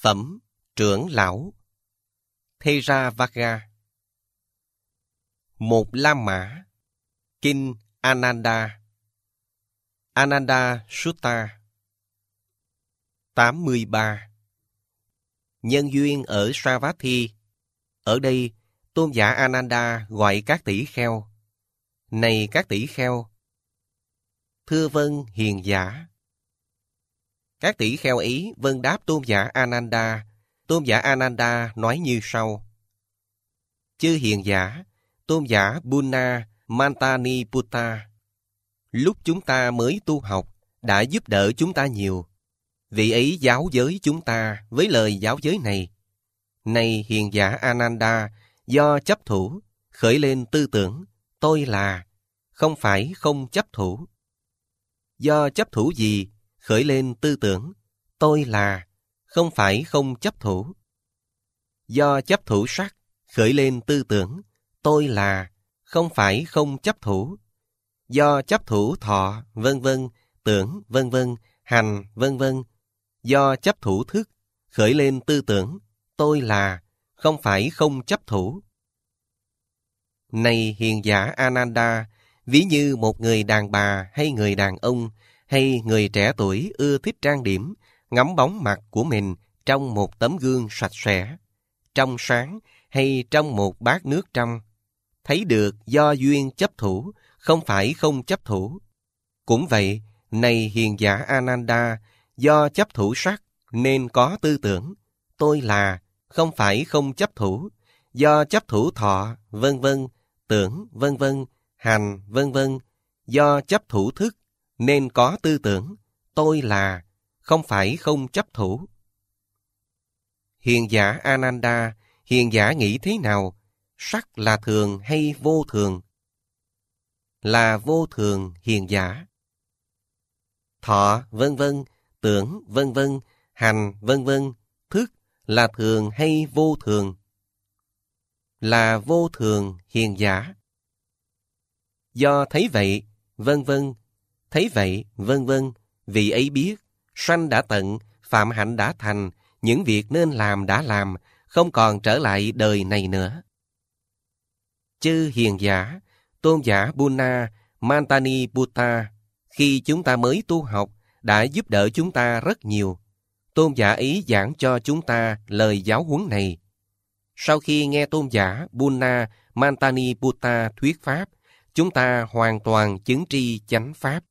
Phẩm trưởng lão Theravada. Một La Mã. Kinh Ananda. Ananda Sutta. 83. Nhân duyên ở Savatthi. Ở đây, tôn giả Ananda gọi các tỷ kheo: Này các tỷ kheo! Thưa vâng, hiền giả. Các tỷ kheo ấy vâng đáp tôn giả Ananda. Tôn giả Ananda nói như sau: Chư hiền giả, tôn giả Bunna Mantaniputta, lúc chúng ta mới tu học, đã giúp đỡ chúng ta nhiều. Vị ấy giáo giới chúng ta với lời giáo giới này: Này hiền giả Ananda, do chấp thủ, khởi lên tư tưởng, tôi là, không phải không chấp thủ. Do chấp thủ gì, khởi lên tư tưởng, tôi là, không phải không chấp thủ. Do chấp thủ sắc, khởi lên tư tưởng, tôi là, không phải không chấp thủ. Do chấp thủ thọ, vân vân, tưởng, vân vân, hành, vân vân. Do chấp thủ thức, khởi lên tư tưởng, tôi là, không phải không chấp thủ. Này hiền giả Ananda, ví như một người đàn bà hay người đàn ông hay người trẻ tuổi ưa thích trang điểm, ngắm bóng mặt của mình trong một tấm gương sạch sẽ, trong sáng hay trong một bát nước trong, thấy được do duyên chấp thủ, không phải không chấp thủ. Cũng vậy, này hiền giả Ananda, do chấp thủ sắc nên có tư tưởng, tôi là, không phải không chấp thủ. Do chấp thủ thọ, vân vân, tưởng, vân vân, hành, vân vân. Do chấp thủ thức nên có tư tưởng, tôi là, không phải không chấp thủ. Hiền giả Ananda, hiền giả nghĩ thế nào? Sắc là thường hay vô thường? Là vô thường, hiền giả. Thọ, vân vân, tưởng, vân vân, hành, vân vân, thức là thường hay vô thường? Là vô thường, hiền giả. Do thấy vậy, vân vân, thấy vậy, vân vân, vị ấy biết, sanh đã tận, phạm hạnh đã thành, những việc nên làm đã làm, không còn trở lại đời này nữa. Chư hiền giả, tôn giả Bunna Mantaniputta, khi chúng ta mới tu học, đã giúp đỡ chúng ta rất nhiều. Tôn giả ấy giảng cho chúng ta lời giáo huấn này. Sau khi nghe tôn giả Bunna Mantaniputta thuyết pháp, chúng ta hoàn toàn chứng tri chánh pháp.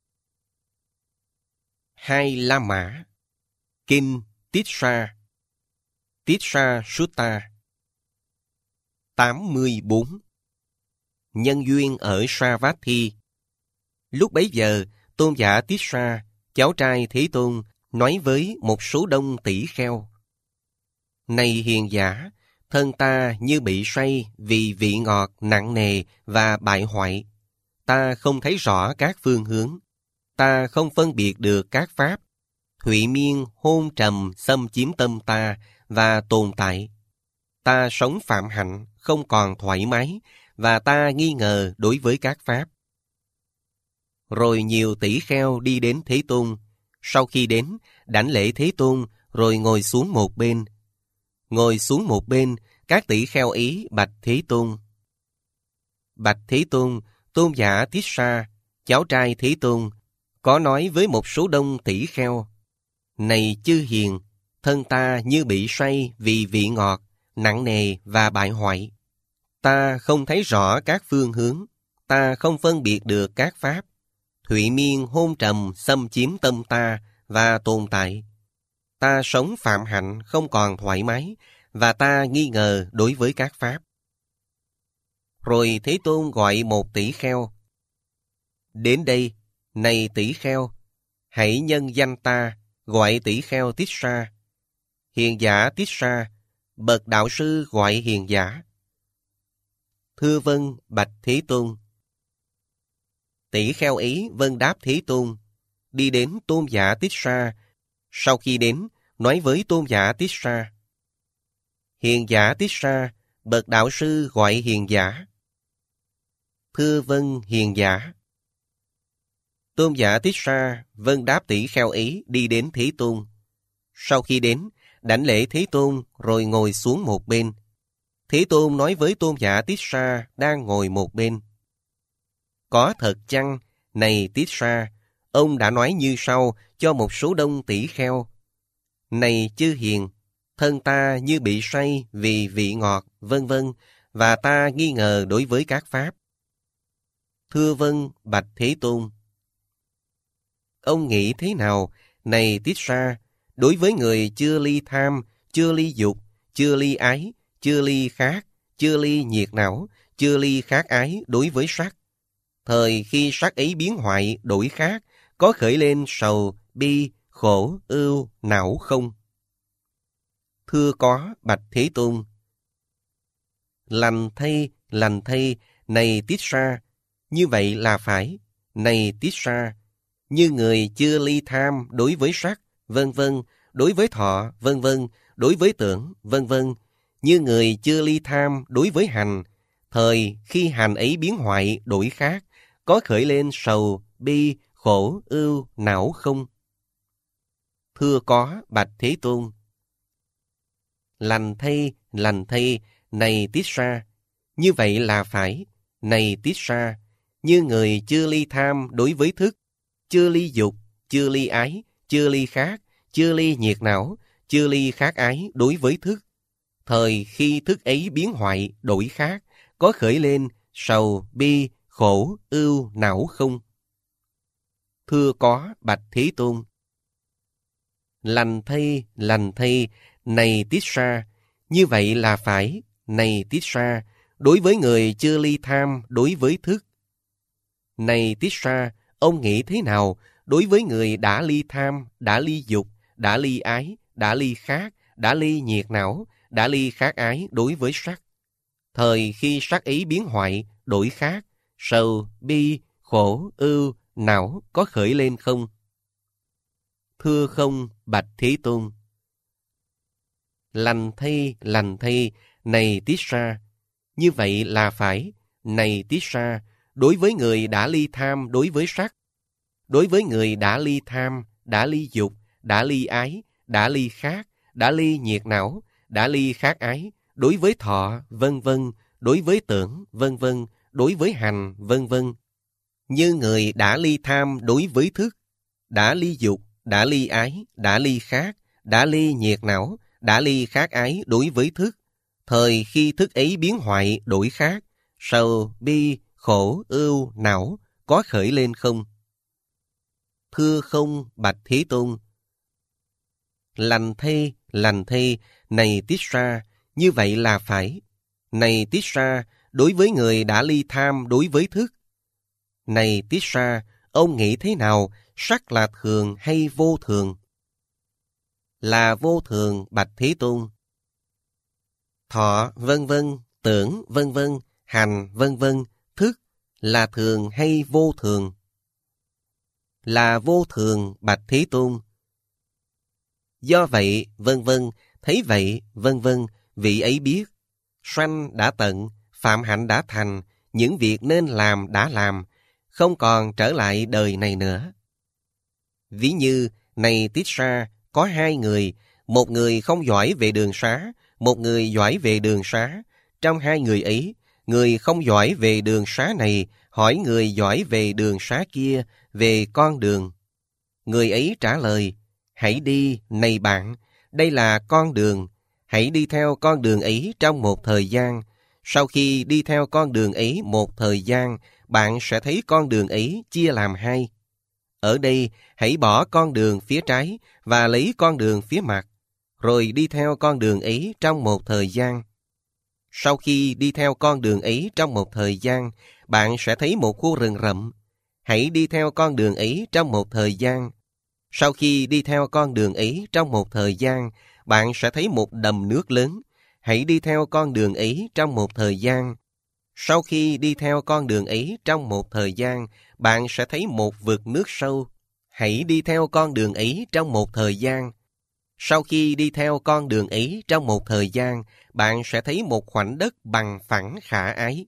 Hai La Mã. Kinh Tissa. Tissa Sutta. 84. Nhân duyên ở Savatthi. Lúc bấy giờ, tôn giả Tissa, cháu trai Thế Tôn, nói với một số đông tỷ kheo: Này hiền giả, thân ta như bị say vì vị ngọt nặng nề và bại hoại. Ta không thấy rõ các phương hướng. Ta không phân biệt được các pháp. Thụy miên hôn trầm xâm chiếm tâm ta và tồn tại. Ta sống phạm hạnh, không còn thoải mái, và ta nghi ngờ đối với các pháp. Rồi nhiều tỷ kheo đi đến Thế Tôn. Sau khi đến, đảnh lễ Thế Tôn, rồi ngồi xuống một bên. Ngồi xuống một bên, các tỷ kheo ấy bạch Thế Tôn: Bạch Thế Tôn, tôn giả Tissa, cháu trai Thế Tôn, có nói với một số đông tỷ kheo: Này chư hiền, thân ta như bị say vì vị ngọt, nặng nề và bại hoại. Ta không thấy rõ các phương hướng. Ta không phân biệt được các pháp. Thụy miên hôn trầm xâm chiếm tâm ta và tồn tại. Ta sống phạm hạnh, không còn thoải mái, và ta nghi ngờ đối với các pháp. Rồi Thế Tôn gọi một tỷ kheo: Đến đây, này tỷ kheo, hãy nhân danh ta, gọi tỷ kheo Tissa. Hiền giả Tissa, bậc đạo sư gọi hiền giả. Thưa vâng, bạch Thế Tôn. Tỷ kheo ấy vâng đáp Thế Tôn, đi đến tôn giả Tissa. Sau khi đến, nói với tôn giả Tissa: Hiền giả Tissa, bậc đạo sư gọi hiền giả. Thưa vâng, hiền giả. Tôn giả Tissa vâng đáp tỷ kheo ấy đi đến Thế Tôn. Sau khi đến, đảnh lễ Thế Tôn rồi ngồi xuống một bên. Thế Tôn nói với Tôn giả Tiết Sa đang ngồi một bên: Có thật chăng, này Tiết Sa, ông đã nói như sau cho một số đông tỷ kheo: Này chư hiền, thân ta như bị say vì vị ngọt, vân vân, và ta nghi ngờ đối với các pháp. Thưa vâng, bạch Thế Tôn. Ông nghĩ thế nào, này Tiết Sa, đối với người chưa ly tham, chưa ly dục, chưa ly ái, chưa ly khát, chưa ly nhiệt não, chưa ly khát ái đối với sắc? Thời khi sắc ấy biến hoại, đổi khác, có khởi lên sầu, bi, khổ, ưu, não không? Thưa có, bạch Thế Tôn. Lành thay, này Tiết Sa, như vậy là phải. Này Tiết Sa, như người chưa ly tham đối với sắc, vân vân, đối với thọ, vân vân, đối với tưởng, vân vân, như người chưa ly tham đối với hành, thời khi hành ấy biến hoại, đổi khác, có khởi lên sầu, bi, khổ, ưu, não không? Thưa có, bạch Thế Tôn. Lành thay, này Tiết Sa, như vậy là phải. Này Tiết Sa, như người chưa ly tham đối với thức, chưa ly dục, chưa ly ái, chưa ly khát, chưa ly nhiệt não, chưa ly khát ái đối với thức. Thời khi thức ấy biến hoại, đổi khác, có khởi lên sầu, bi, khổ, ưu, não không? Thưa có, bạch Thế Tôn. Lành thay, này Tiết Sa, như vậy là phải. Này Tiết Sa, đối với người chưa ly tham đối với thức. Này Tiết Sa, ông nghĩ thế nào đối với người đã ly tham, đã ly dục, đã ly ái, đã ly khát, đã ly nhiệt não, đã ly khát ái đối với sắc? Thời khi sắc ấy biến hoại, đổi khác, sầu, bi, khổ, ưu, não có khởi lên không? Thưa không, bạch Thế Tôn. Lành thay, này Tiết Sa, như vậy là phải. Này Tiết Sa, đối với người đã ly tham đối với sắc, đối với người đã ly tham, đã ly dục, đã ly ái, đã ly khát, đã ly nhiệt não, đã ly khát ái, đối với thọ, vân vân, đối với tưởng, vân vân, đối với hành, vân vân. Như người đã ly tham đối với thức, đã ly dục, đã ly ái, đã ly khát, đã ly nhiệt não, đã ly khát ái đối với thức. Thời khi thức ấy biến hoại, đổi khác, sầu, bi, khổ, ưu, não có khởi lên không? Thưa không, bạch Thế Tôn. Lành thay, này Tiết Sa, như vậy là phải. Này Tiết Sa, đối với người đã ly tham đối với thức. Này Tiết Sa, ông nghĩ thế nào, sắc là thường hay vô thường? Là vô thường, bạch Thế Tôn. Thọ, vân vân, tưởng, vân vân, hành, vân vân, thức là thường hay vô thường? Là vô thường, bạch Thế Tôn. Do vậy, vân vân, thấy vậy, vân vân, vị ấy biết, sanh đã tận, phạm hạnh đã thành, những việc nên làm đã làm, không còn trở lại đời này nữa. Ví như, này Tiết Sa, có hai người, một người không giỏi về đường xá, một người giỏi về đường xá. Trong hai người ấy, người không giỏi về đường xá này hỏi người giỏi về đường xá kia về con đường. Người ấy trả lời: Hãy đi, này bạn, đây là con đường. Hãy đi theo con đường ấy trong một thời gian. Sau khi đi theo con đường ấy một thời gian, bạn sẽ thấy con đường ấy chia làm hai. Ở đây, hãy bỏ con đường phía trái và lấy con đường phía mặt, rồi đi theo con đường ấy trong một thời gian. Sau khi đi theo con đường ấy trong một thời gian, bạn sẽ thấy một khu rừng rậm. Hãy đi theo con đường ấy trong một thời gian. Sau khi đi theo con đường ấy trong một thời gian, bạn sẽ thấy một đầm nước lớn. Hãy đi theo con đường ấy trong một thời gian. Sau khi đi theo con đường ấy trong một thời gian, bạn sẽ thấy một vực nước sâu. Hãy đi theo con đường ấy trong một thời gian. Sau khi đi theo con đường ấy trong một thời gian, bạn sẽ thấy một khoảnh đất bằng phẳng khả ái.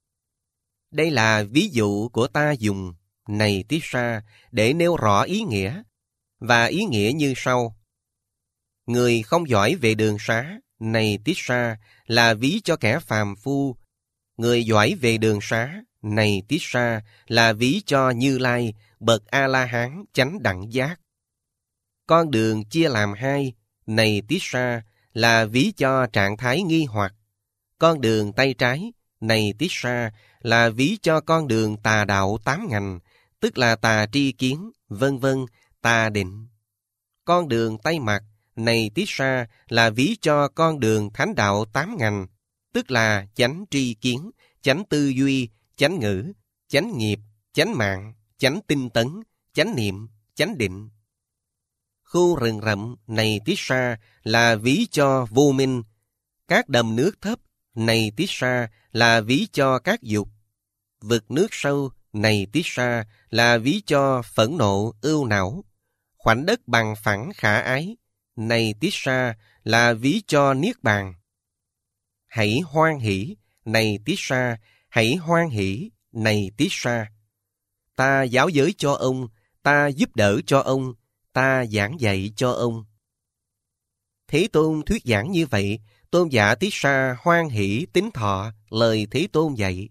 Đây là ví dụ của ta dùng, này Tiết Sa, để nêu rõ ý nghĩa. Và ý nghĩa như sau. Người không giỏi về đường xá, này Tissa, là ví cho kẻ phàm phu. Người giỏi về đường xá, này Tissa, là ví cho Như Lai, bậc A-la-hán chánh đẳng giác. Con đường chia làm hai, này Tissa, là ví cho trạng thái nghi hoặc. Con đường tay trái, này Tissa, là ví cho con đường tà đạo 8 ngành, tức là tà tri kiến, vân vân, tà định. Con đường tay mặt, này Tissa, là ví cho con đường thánh đạo 8 ngành, tức là chánh tri kiến, chánh tư duy, chánh ngữ, chánh nghiệp, chánh mạng, chánh tinh tấn, chánh niệm, chánh định. Khu rừng rậm, này Tissa, là ví cho vô minh. Các đầm nước thấp, này Tissa, là ví cho các dục. Vực nước sâu, này Tissa, là ví cho phẫn nộ, ưu não. Khoảnh đất bằng phẳng khả ái, này Tissa, là ví cho niết bàn. Hãy hoan hỷ, này Tissa, hãy hoan hỷ, này Tissa. Ta giáo giới cho ông, ta giúp đỡ cho ông, ta giảng dạy cho ông. Thế Tôn thuyết giảng như vậy, tôn giả Tissa hoan hỷ tín thọ lời Thế Tôn dạy.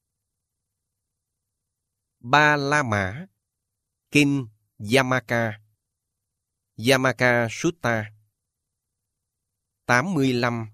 Ba La Mã, Kinh Yamaka, Yamaka Sutta. 85.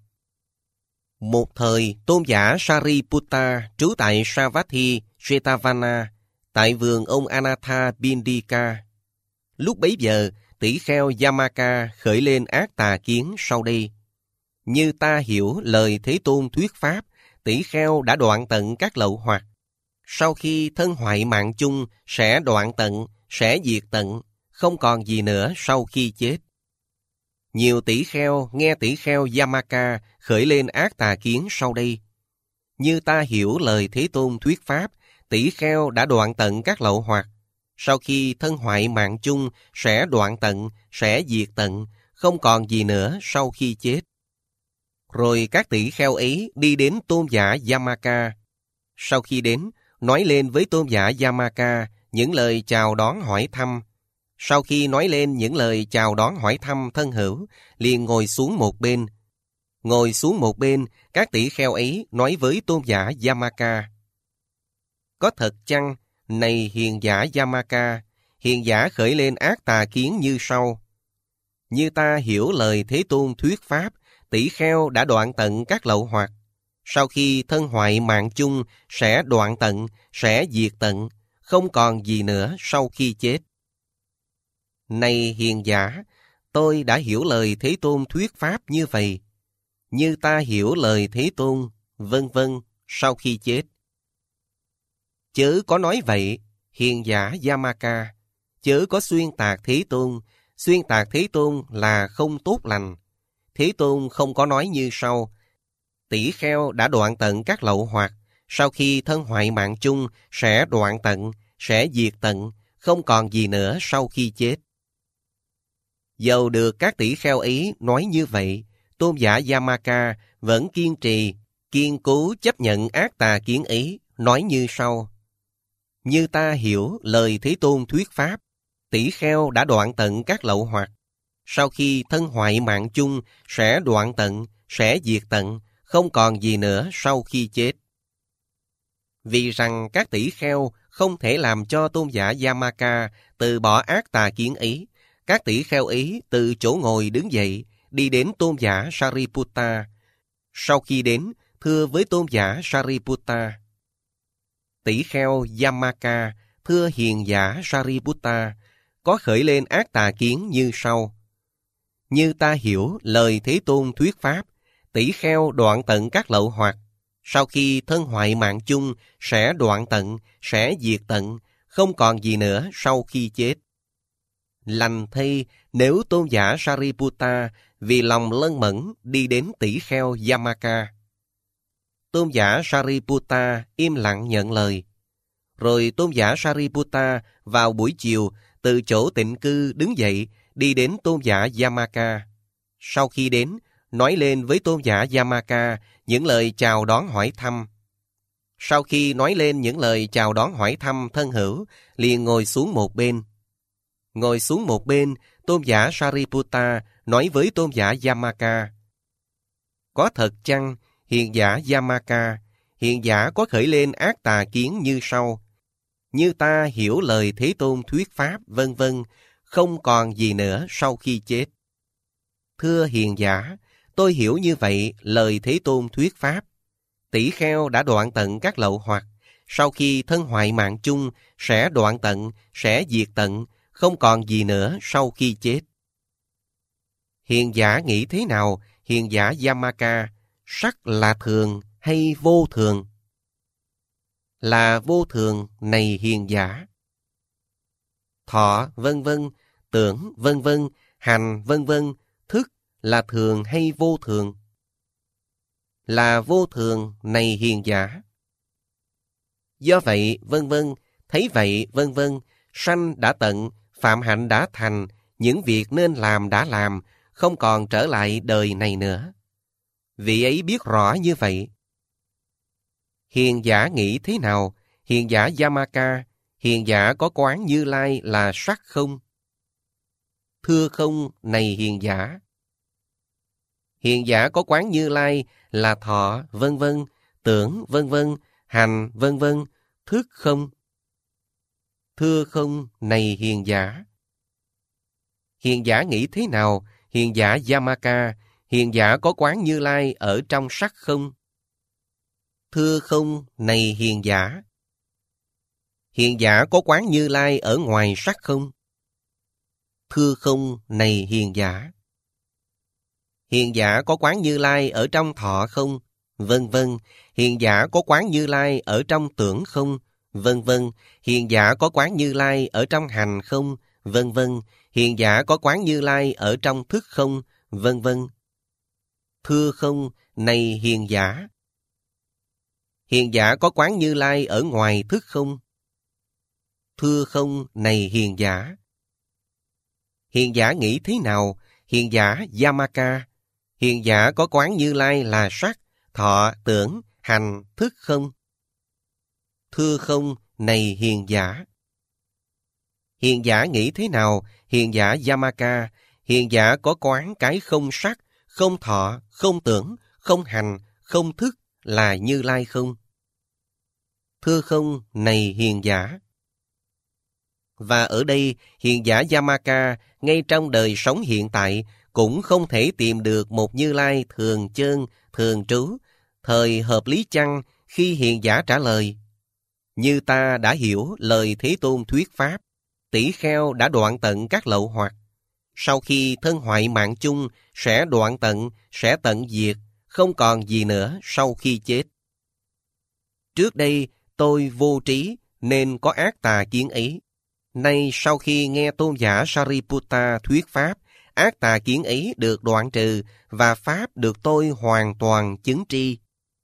Một thời, tôn giả Sariputta trú tại Savatthi, Jetavana, tại vườn ông Anatha Pindika. Lúc bấy giờ, tỷ kheo Yamaka khởi lên ác tà kiến sau đây. Như ta hiểu lời Thế Tôn thuyết pháp, tỷ kheo đã đoạn tận các lậu hoặc. Sau khi thân hoại mạng chung sẽ đoạn tận, sẽ diệt tận, không còn gì nữa sau khi chết. Nhiều tỷ kheo nghe tỷ kheo Yamaka khởi lên ác tà kiến sau đây. Như ta hiểu lời Thế Tôn thuyết pháp, tỷ kheo đã đoạn tận các lậu hoặc. Sau khi thân hoại mạng chung sẽ đoạn tận, sẽ diệt tận, không còn gì nữa sau khi chết. Rồi các tỷ kheo ấy đi đến tôn giả Yamaka. Sau khi đến, nói lên với tôn giả Yamaka những lời chào đón hỏi thăm. Sau khi nói lên những lời chào đón hỏi thăm thân hữu, liền ngồi xuống một bên. Ngồi xuống một bên, các tỷ kheo ấy nói với tôn giả Yamaka. Có thật chăng, này hiền giả Yamaka, hiền giả khởi lên ác tà kiến như sau. Như ta hiểu lời Thế Tôn thuyết pháp, tỷ kheo đã đoạn tận các lậu hoặc. Sau khi thân hoại mạng chung sẽ đoạn tận, sẽ diệt tận, không còn gì nữa sau khi chết. Này hiền giả, tôi đã hiểu lời Thế Tôn thuyết pháp như vậy. Như ta hiểu lời Thế Tôn, vân vân, sau khi chết. Chớ có nói vậy, hiền giả Yamaka, chớ có xuyên tạc Thế Tôn. Xuyên tạc Thế Tôn là không tốt lành. Thế Tôn không có nói như sau. Tỷ kheo đã đoạn tận các lậu hoặc. Sau khi thân hoại mạng chung sẽ đoạn tận, sẽ diệt tận, không còn gì nữa sau khi chết. Dầu được các tỷ kheo ấy nói như vậy, tôn giả Yamaka vẫn kiên trì, kiên cố chấp nhận ác tà kiến ấy, nói như sau. Như ta hiểu lời Thế Tôn thuyết pháp, tỷ kheo đã đoạn tận các lậu hoặc. Sau khi thân hoại mạng chung sẽ đoạn tận, sẽ diệt tận, không còn gì nữa sau khi chết. Vì rằng các tỷ kheo không thể làm cho tôn giả Yamaka từ bỏ ác tà kiến ấy, các tỷ kheo ấy từ chỗ ngồi đứng dậy, đi đến tôn giả Sariputta. Sau khi đến, thưa với tôn giả Sariputta. Tỷ kheo Yamaka, thưa hiền giả Sariputta, có khởi lên ác tà kiến như sau. Như ta hiểu lời Thế Tôn thuyết pháp, tỷ kheo đoạn tận các lậu hoặc. Sau khi thân hoại mạng chung sẽ đoạn tận, sẽ diệt tận, không còn gì nữa sau khi chết. Lành thay nếu tôn giả Sariputta vì lòng lân mẫn đi đến tỷ kheo Yamaka. Tôn giả Sariputta im lặng nhận lời. Rồi tôn giả Sariputta vào buổi chiều từ chỗ tịnh cư đứng dậy đi đến tôn giả Yamaka. Sau khi đến, nói lên với tôn giả Yamaka những lời chào đón hỏi thăm. Sau khi nói lên những lời chào đón hỏi thăm thân hữu, liền ngồi xuống một bên. Ngồi xuống một bên, tôn giả Sariputta nói với tôn giả Yamaka: Có thật chăng, hiền giả Yamaka, hiền giả có khởi lên ác tà kiến như sau: Như ta hiểu lời Thế Tôn thuyết pháp, vân vân, không còn gì nữa sau khi chết. Thưa hiền giả, tôi hiểu như vậy lời Thế Tôn thuyết pháp. Tỷ kheo đã đoạn tận các lậu hoặc, sau khi thân hoại mạng chung, sẽ đoạn tận, sẽ diệt tận, không còn gì nữa sau khi chết. Hiền giả nghĩ thế nào, hiền giả Yamaka, sắc là thường hay vô thường? Là vô thường, này hiền giả. Thọ vân vân, tưởng vân vân, hành vân vân, thức là thường hay vô thường? Là vô thường, này hiền giả. Do vậy, vân vân, thấy vậy, vân vân, sanh đã tận, phạm hạnh đã thành, những việc nên làm đã làm, không còn trở lại đời này nữa. Vị ấy biết rõ như vậy. Hiền giả nghĩ thế nào, hiền giả Yamaka, hiền giả có quán Như Lai là sắc không? Thưa không, này hiền giả. Hiền giả có quán Như Lai là thọ, vân vân, tưởng, vân vân, hành, vân vân, thức không? Thưa không, này hiền giả. Hiền giả nghĩ thế nào, hiền giả Yamaka, hiền giả có quán Như Lai ở trong sắc không? Thưa không, này hiền giả. Hiền giả có quán Như Lai ở ngoài sắc không? Thưa không, này hiền giả. Hiền giả có quán Như Lai ở trong thọ không? Vân vân. Hiền giả có quán Như Lai ở trong tưởng không? Vân vân. Hiền giả có quán Như Lai ở trong hành không? Vân vân. Hiền giả có quán Như Lai ở trong thức không? Vân vân. Thưa không, này hiền giả. Hiền giả có quán Như Lai ở ngoài thức không? Thưa không, này hiền giả. Hiền giả nghĩ thế nào, hiền giả Yamaka, hiền giả có quán Như Lai là sắc, thọ, tưởng, hành, thức không? Thưa không, này hiền giả. Hiền giả nghĩ thế nào, hiền giả Yamaka, hiền giả có quán cái không sắc, không thọ, không tưởng, không hành, không thức là Như Lai không? Thưa không, này hiền giả. Và ở đây, hiền giả Yamaka, ngay trong đời sống hiện tại, cũng không thể tìm được một Như Lai thường chơn, thường trú, thời hợp lý chăng khi hiền giả trả lời: Như ta đã hiểu lời Thế Tôn thuyết pháp, tỷ kheo đã đoạn tận các lậu hoặc, sau khi thân hoại mạng chung, sẽ đoạn tận, sẽ tận diệt, không còn gì nữa sau khi chết. Trước đây, tôi vô trí nên có ác tà kiến ấy. Nay sau khi nghe tôn giả Sariputta thuyết pháp, ác tà kiến ấy được đoạn trừ và pháp được tôi hoàn toàn chứng tri.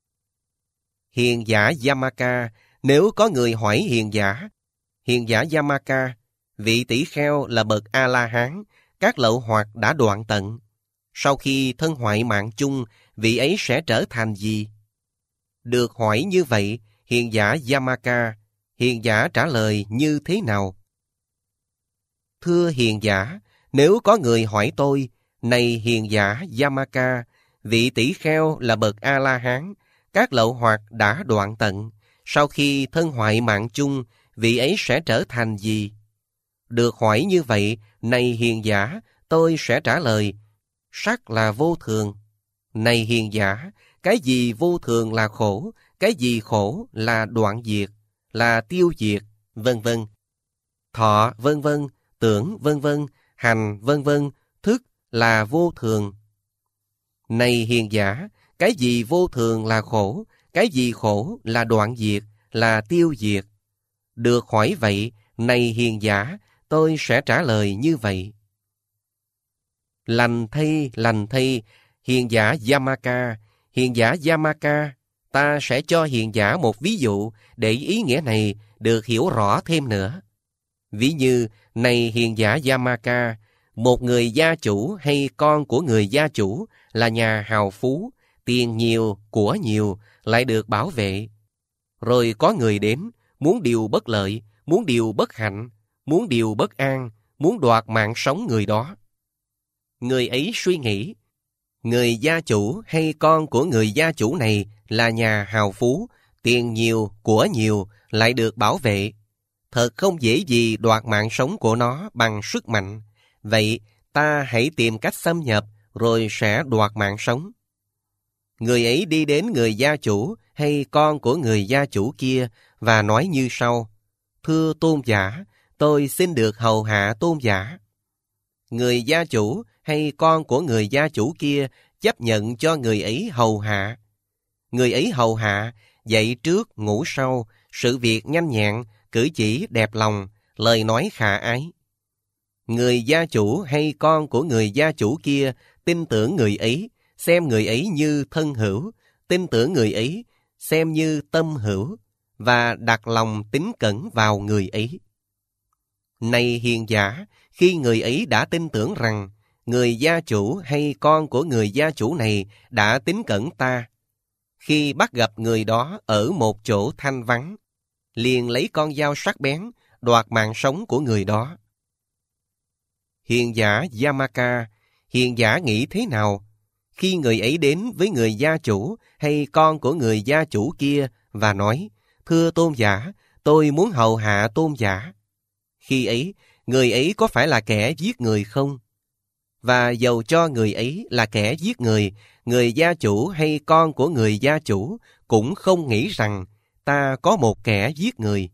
Hiền giả Yamaka, nếu có người hỏi hiền giả Yamaka, vị tỷ kheo là bậc A-la-hán, các lậu hoặc đã đoạn tận. Sau khi thân hoại mạng chung, vị ấy sẽ trở thành gì? Được hỏi như vậy, hiền giả Yamaka, hiền giả trả lời như thế nào? Thưa hiền giả, nếu có người hỏi tôi, này hiền giả Yamaka, vị tỷ kheo là bậc A-la-hán, các lậu hoặc đã đoạn tận. Sau khi thân hoại mạng chung, vị ấy sẽ trở thành gì? Được hỏi như vậy, này hiền giả, tôi sẽ trả lời: sắc là vô thường. Này hiền giả, cái gì vô thường là khổ, cái gì khổ là đoạn diệt, là tiêu diệt, vân vân. Thọ vân vân, tưởng vân vân, hành vân vân, thức là vô thường. Này hiền giả, cái gì vô thường là khổ, cái gì khổ là đoạn diệt, là tiêu diệt. Được hỏi vậy, này hiền giả, tôi sẽ trả lời như vậy. Lành thay, hiền giả Yamaka, hiền giả Yamaka, ta sẽ cho hiền giả một ví dụ để ý nghĩa này được hiểu rõ thêm nữa. Ví như, này hiền giả Yamaka, một người gia chủ hay con của người gia chủ là nhà hào phú, tiền nhiều, của nhiều, lại được bảo vệ. Rồi có người đến, muốn điều bất lợi, muốn điều bất hạnh, muốn điều bất an, muốn đoạt mạng sống người đó. Người ấy suy nghĩ, người gia chủ hay con của người gia chủ này là nhà hào phú, tiền nhiều, của nhiều, lại được bảo vệ. Thật không dễ gì đoạt mạng sống của nó bằng sức mạnh. Vậy ta hãy tìm cách xâm nhập rồi sẽ đoạt mạng sống. Người ấy đi đến người gia chủ hay con của người gia chủ kia và nói như sau: Thưa tôn giả, tôi xin được hầu hạ tôn giả. Người gia chủ hay con của người gia chủ kia chấp nhận cho người ấy hầu hạ. Người ấy hầu hạ, dậy trước ngủ sau, sự việc nhanh nhẹn, cử chỉ đẹp lòng, lời nói khả ái. Người gia chủ hay con của người gia chủ kia tin tưởng người ấy, xem người ấy như thân hữu, tin tưởng người ấy, xem như tâm hữu, và đặt lòng tín cẩn vào người ấy. Này hiền giả, khi người ấy đã tin tưởng rằng người gia chủ hay con của người gia chủ này đã tín cẩn ta, khi bắt gặp người đó ở một chỗ thanh vắng, liền lấy con dao sắc bén, đoạt mạng sống của người đó. Hiền giả Yamaka, hiền giả nghĩ thế nào khi người ấy đến với người gia chủ hay con của người gia chủ kia và nói: Thưa tôn giả, tôi muốn hầu hạ tôn giả. Khi ấy, người ấy có phải là kẻ giết người không? Và dầu cho người ấy là kẻ giết người gia chủ hay con của người gia chủ cũng không nghĩ rằng ta có một kẻ giết người.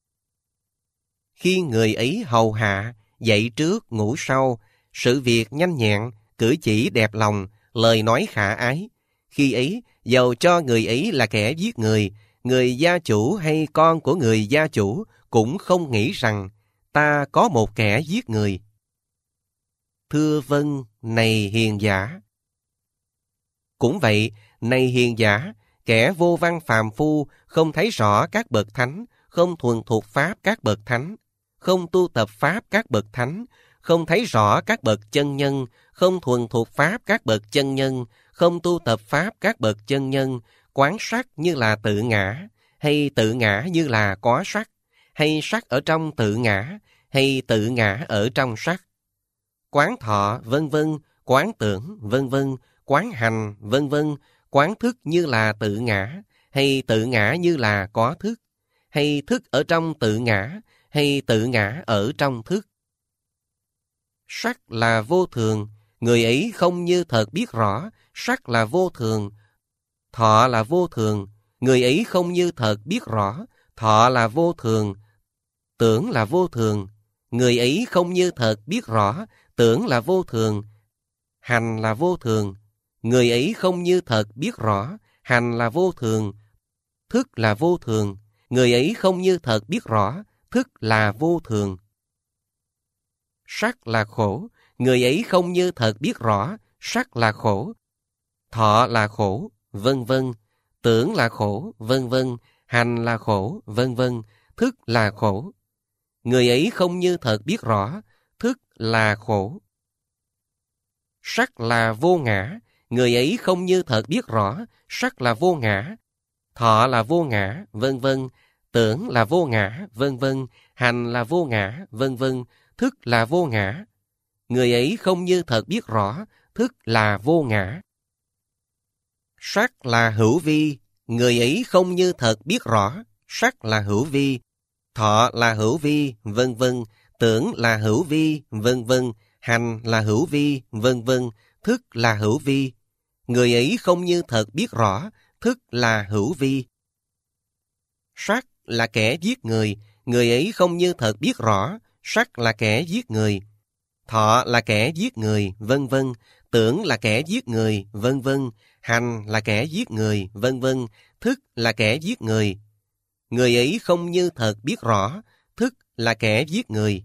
Khi người ấy hầu hạ, dậy trước ngủ sau, sự việc nhanh nhẹn, cử chỉ đẹp lòng, lời nói khả ái, khi ấy dầu cho người ấy là kẻ giết người gia chủ hay con của người gia chủ cũng không nghĩ rằng ta có một kẻ giết người. Thưa vâng, này hiền giả. Cũng vậy, này hiền giả, kẻ vô văn phàm phu không thấy rõ các bậc thánh, không thuần thuộc pháp các bậc thánh, không tu tập pháp các bậc thánh, không thấy rõ các bậc chân nhân, không thuần thuộc pháp các bậc chân nhân, không tu tập pháp các bậc chân nhân, quán sắc như là tự ngã, hay tự ngã như là có sắc, hay sắc ở trong tự ngã, hay tự ngã ở trong sắc. Quán thọ vân vân, quán tưởng vân vân, quán hành vân vân, quán thức như là tự ngã, hay tự ngã như là có thức, hay thức ở trong tự ngã, hay tự ngã ở trong thức. Sắc là vô thường, người ấy không như thật biết rõ, sắc là vô thường. Thọ là vô thường, người ấy không như thật biết rõ, thọ là vô thường. Tưởng là vô thường, người ấy không như thật biết rõ, tưởng là vô thường. Hành là vô thường, người ấy không như thật biết rõ, hành là vô thường. Thức là vô thường, người ấy không như thật biết rõ, thức là vô thường. Sắc là khổ, người ấy không như thật biết rõ, sắc là khổ. Thọ là khổ, vân vân. Tưởng là khổ, vân vân. Hành là khổ, vân vân. Thức là khổ. Người ấy không như thật biết rõ, thức là khổ. Sắc là vô ngã, người ấy không như thật biết rõ, sắc là vô ngã. Thọ là vô ngã, vân vân. Tưởng là vô ngã, vân vân. Hành là vô ngã, vân vân. Thức là vô ngã. Người ấy không như thật biết rõ, thức là vô ngã. Sắc là hữu vi, người ấy không như thật biết rõ, sắc là hữu vi. Thọ là hữu vi, vân vân. Tưởng là hữu vi, vân vân. Hành là hữu vi, vân vân. Thức là hữu vi. Người ấy không như thật biết rõ, thức là hữu vi. Sắc là kẻ giết người ấy không như thật biết rõ, sắc là kẻ giết người. Thọ là kẻ giết người, vân vân. Tưởng là kẻ giết người, vân vân. Hành là kẻ giết người, vân vân. Thức là kẻ giết người. Người ấy không như thật biết rõ, thức là kẻ giết người.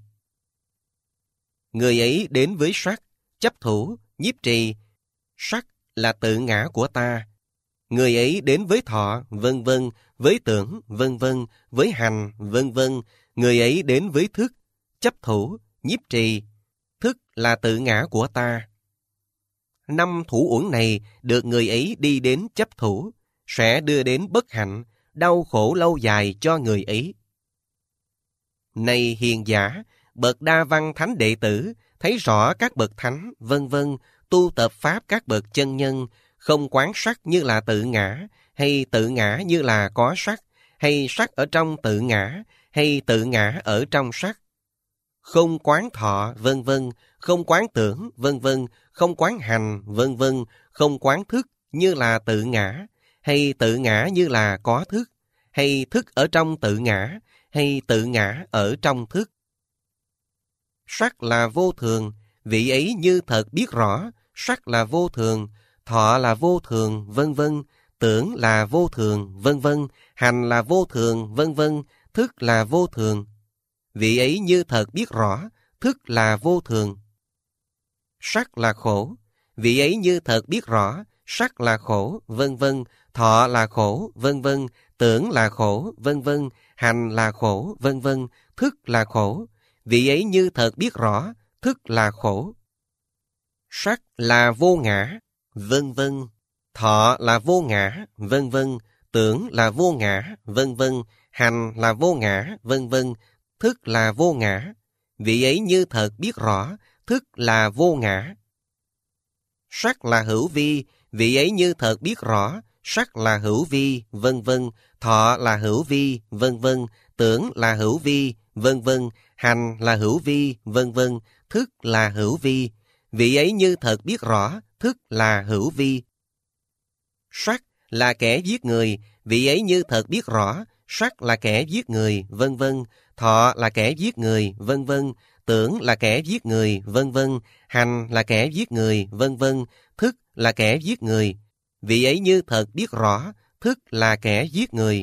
Người ấy đến với sắc, chấp thủ, nhiếp trì. Sắc là tự ngã của ta. Người ấy đến với thọ, vân vân, với tưởng, vân vân, với hành, vân vân. Người ấy đến với thức, chấp thủ, nhiếp trì. Thức là tự ngã của ta. 5 thủ uẩn này được người ấy đi đến chấp thủ, sẽ đưa đến bất hạnh, đau khổ lâu dài cho người ấy. Này hiền giả, bậc đa văn thánh đệ tử, thấy rõ các bậc thánh, vân vân, tu tập pháp các bậc chân nhân, không quán sắc như là tự ngã, hay tự ngã như là có sắc, hay sắc ở trong tự ngã, hay tự ngã ở trong sắc. Không quán thọ, vân vân, không quán tưởng, vân vân, không quán hành, vân vân, không quán thức như là tự ngã, hay tự ngã như là có thức, hay thức ở trong tự ngã, hay tự ngã ở trong thức. Sắc là vô thường, vị ấy như thật biết rõ, sắc là vô thường, thọ là vô thường, vân vân, tưởng là vô thường, vân vân, hành là vô thường, vân vân, thức là vô thường. Vị ấy như thật biết rõ, thức là vô thường. Sắc là khổ, vị ấy như thật biết rõ, sắc là khổ, vân vân, thọ là khổ, vân vân, tưởng là khổ, vân vân, hành là khổ, vân vân, thức là khổ. Vị ấy như thật biết rõ, thức là khổ. Sắc là vô ngã, vân vân, thọ là vô ngã, vân vân, tưởng là vô ngã, vân vân, hành là vô ngã, vân vân, thức là vô ngã. Vị ấy như thật biết rõ, thức là vô ngã. Sắc là hữu vi, vị ấy như thật biết rõ, sắc là hữu vi, vân vân, thọ là hữu vi, vân vân, tưởng là hữu vi, vân vân, hành là hữu vi, vân vân, thức là hữu vi. Vị ấy như thật biết rõ, thức là hữu vi. Sắc là kẻ giết người, vị ấy như thật biết rõ, sắc là kẻ giết người, vân vân, thọ là kẻ giết người, vân vân, tưởng là kẻ giết người, vân vân, hành là kẻ giết người, vân vân, thức là kẻ giết người. Vị ấy như thật biết rõ, thức là kẻ giết người.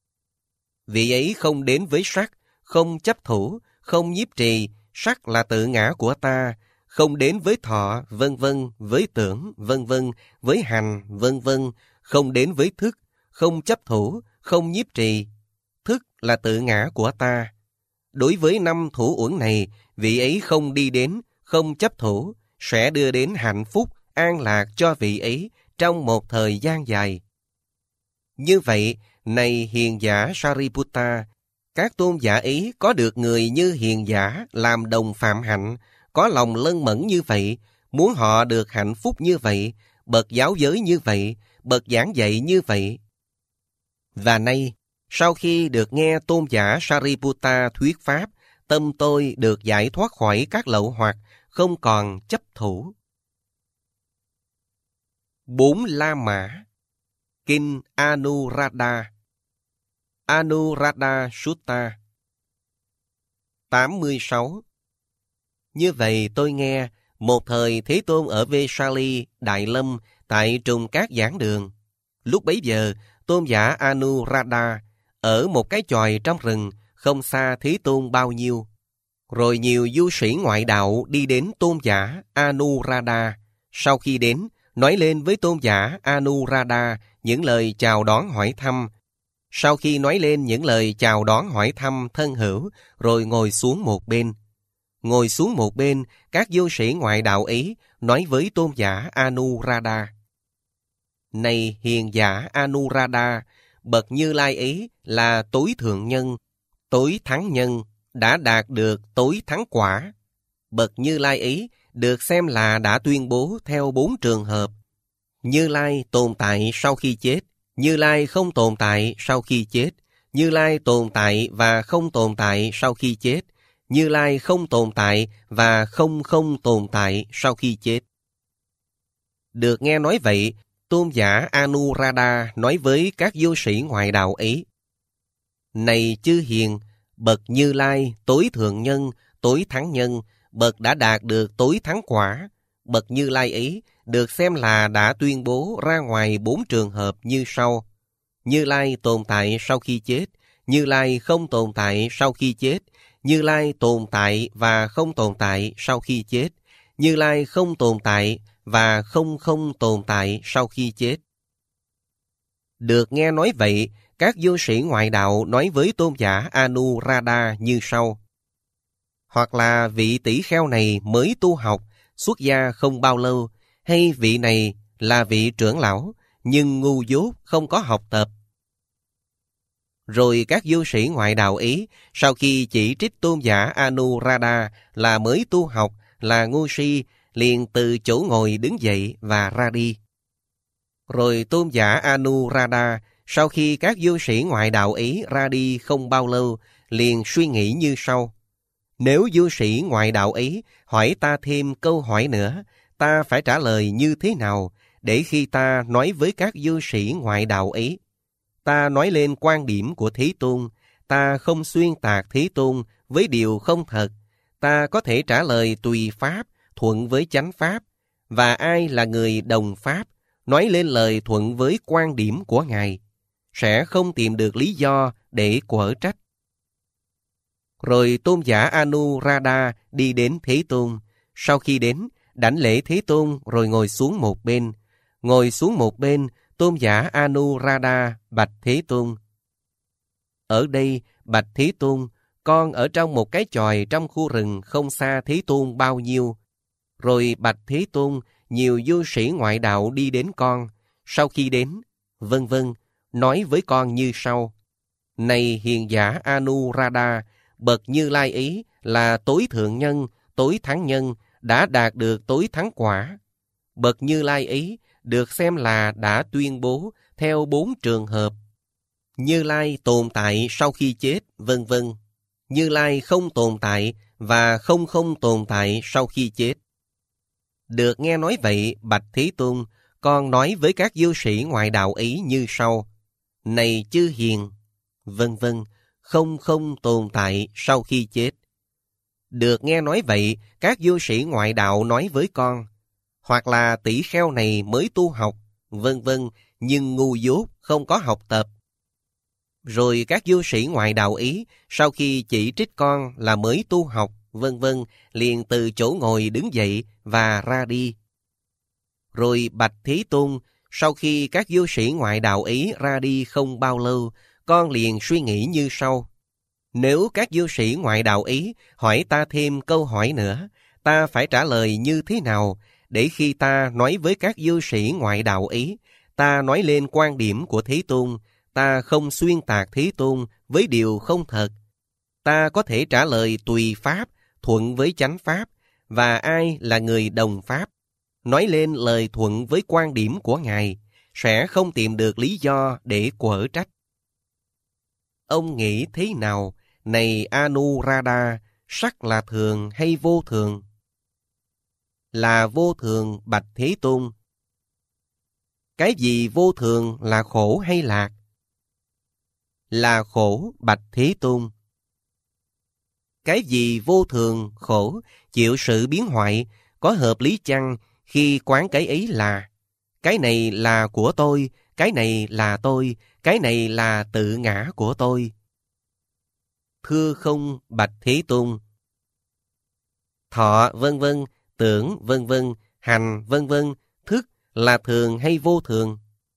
Vị ấy không đến với sắc, không chấp thủ, không nhiếp trì, sắc là tự ngã của ta, không đến với thọ, vân vân, với tưởng, vân vân, với hành, vân vân, không đến với thức, không chấp thủ, không nhiếp trì. Thức là tự ngã của ta. Đối với 5 thủ uẩn này, vị ấy không đi đến, không chấp thủ, sẽ đưa đến hạnh phúc, an lạc cho vị ấy trong một thời gian dài. Như vậy, này hiền giả Sariputta, các tôn giả ấy có được người như hiền giả làm đồng phạm hạnh, có lòng lân mẫn như vậy, muốn họ được hạnh phúc như vậy, bậc giáo giới như vậy, bậc giảng dạy như vậy. Và nay, sau khi được nghe tôn giả Sariputta thuyết pháp, tâm tôi được giải thoát khỏi các lậu hoặc, không còn chấp thủ. 4 La Mã. Kinh Anuradha. Anuradha Sutta. 86. Như vậy tôi nghe, một thời Thế Tôn ở Vesali, Đại Lâm, tại Trùng Cát Giảng Đường. Lúc bấy giờ, tôn giả Anuradha ở một cái chòi trong rừng, không xa Thế Tôn bao nhiêu. Rồi nhiều du sĩ ngoại đạo đi đến tôn giả Anuradha. Sau khi đến, nói lên với tôn giả Anuradha những lời chào đón hỏi thăm. Sau khi nói lên những lời chào đón hỏi thăm thân hữu, rồi ngồi xuống một bên. Ngồi xuống một bên, các du sĩ ngoại đạo ấy nói với tôn giả Anuradha: Này hiền giả Anuradha, bậc Như Lai ấy là tối thượng nhân, tối thắng nhân, đã đạt được tối thắng quả. Bậc Như Lai ấy được xem là đã tuyên bố theo 4 trường hợp. Như Lai tồn tại sau khi chết, Như Lai không tồn tại sau khi chết, Như Lai tồn tại và không tồn tại sau khi chết, Như Lai không tồn tại và không tồn tại sau khi chết. Được nghe nói vậy, tôn giả Anuradha nói với các vô sĩ ngoại đạo ấy: Này chư hiền, bậc Như Lai, tối thượng nhân, tối thắng nhân, bậc đã đạt được tối thắng quả. Bậc Như Lai ấy được xem là đã tuyên bố ra ngoài 4 trường hợp như sau: Như Lai tồn tại sau khi chết, Như Lai không tồn tại sau khi chết, Như Lai tồn tại và không tồn tại sau khi chết, Như Lai không tồn tại và không tồn tại sau khi chết. Được nghe nói vậy, các vô sĩ ngoại đạo nói với tôn giả Anuradha như sau: Hoặc là vị tỷ kheo này mới tu học, xuất gia không bao lâu, hay vị này là vị trưởng lão, nhưng ngu dốt không có học tập. Rồi các vô sĩ ngoại đạo ấy, sau khi chỉ trích tôn giả Anuradha là mới tu học, là ngu si, liền từ chỗ ngồi đứng dậy và ra đi. Rồi tôn giả Anuradha, sau khi các vô sĩ ngoại đạo ấy ra đi không bao lâu, liền suy nghĩ như sau. Nếu vô sĩ ngoại đạo ấy hỏi ta thêm câu hỏi nữa, ta phải trả lời như thế nào, để khi ta nói với các vô sĩ ngoại đạo ấy? Ta nói lên quan điểm của Thế Tôn, ta không xuyên tạc Thế Tôn với điều không thật, ta có thể trả lời tùy pháp, thuận với chánh pháp, và ai là người đồng pháp, nói lên lời thuận với quan điểm của Ngài, sẽ không tìm được lý do để quở trách. Rồi tôn giả Anuradha đi đến Thế Tôn. Sau khi đến, đảnh lễ Thế Tôn rồi ngồi xuống một bên. Ngồi xuống một bên, tôn giả Anuradha bạch Thế Tôn. Ở đây, bạch Thế Tôn, con ở trong một cái chòi trong khu rừng không xa Thế Tôn bao nhiêu. Rồi bạch Thế Tôn, nhiều vô sĩ ngoại đạo đi đến con. Sau khi đến, vân vân, nói với con như sau. Này hiền giả Anuradha, bậc Như Lai ấy là tối thượng nhân, tối thắng nhân, đã đạt được tối thắng quả. Bậc Như Lai ấy được xem là đã tuyên bố theo 4 trường hợp. Như Lai tồn tại sau khi chết, vân vân. Như Lai không tồn tại và không tồn tại sau khi chết. Được nghe nói vậy, bạch Thế Tôn, con nói với các vô sĩ ngoại đạo ấy như sau. Này chư hiền, vân vân, không tồn tại sau khi chết. Được nghe nói vậy, các vô sĩ ngoại đạo nói với con, hoặc là tỷ kheo này mới tu học, vân vân, nhưng ngu dốt, không có học tập. Rồi các vô sĩ ngoại đạo ý, sau khi chỉ trích con là mới tu học, vân vân, liền từ chỗ ngồi đứng dậy và ra đi. Rồi bạch Thế Tôn, sau khi các vô sĩ ngoại đạo ý ra đi không bao lâu, con liền suy nghĩ như sau. Nếu các vô sĩ ngoại đạo ý hỏi ta thêm câu hỏi nữa, ta phải trả lời như thế nào, để khi ta nói với các vô sĩ ngoại đạo ý, ta nói lên quan điểm của Thế Tôn, ta không xuyên tạc Thế Tôn với điều không thật. Ta có thể trả lời tùy pháp, thuận với chánh pháp, và ai là người đồng pháp, nói lên lời thuận với quan điểm của Ngài, sẽ không tìm được lý do để quở trách. Ông nghĩ thế nào, này Anuradha, sắc là thường hay vô thường? Là vô thường, bạch Thế Tôn. Cái gì vô thường, là khổ hay lạc? Là khổ, bạch Thế Tôn. Cái gì vô thường, khổ, chịu sự biến hoại, có hợp lý chăng khi quán cái ấy là cái này là của tôi, cái này là tôi, cái này là tự ngã của tôi? Thưa không, bạch Thế Tôn. Thọ vân vân, tưởng vân vân, hành vân vân, thức là thường hay vô thường?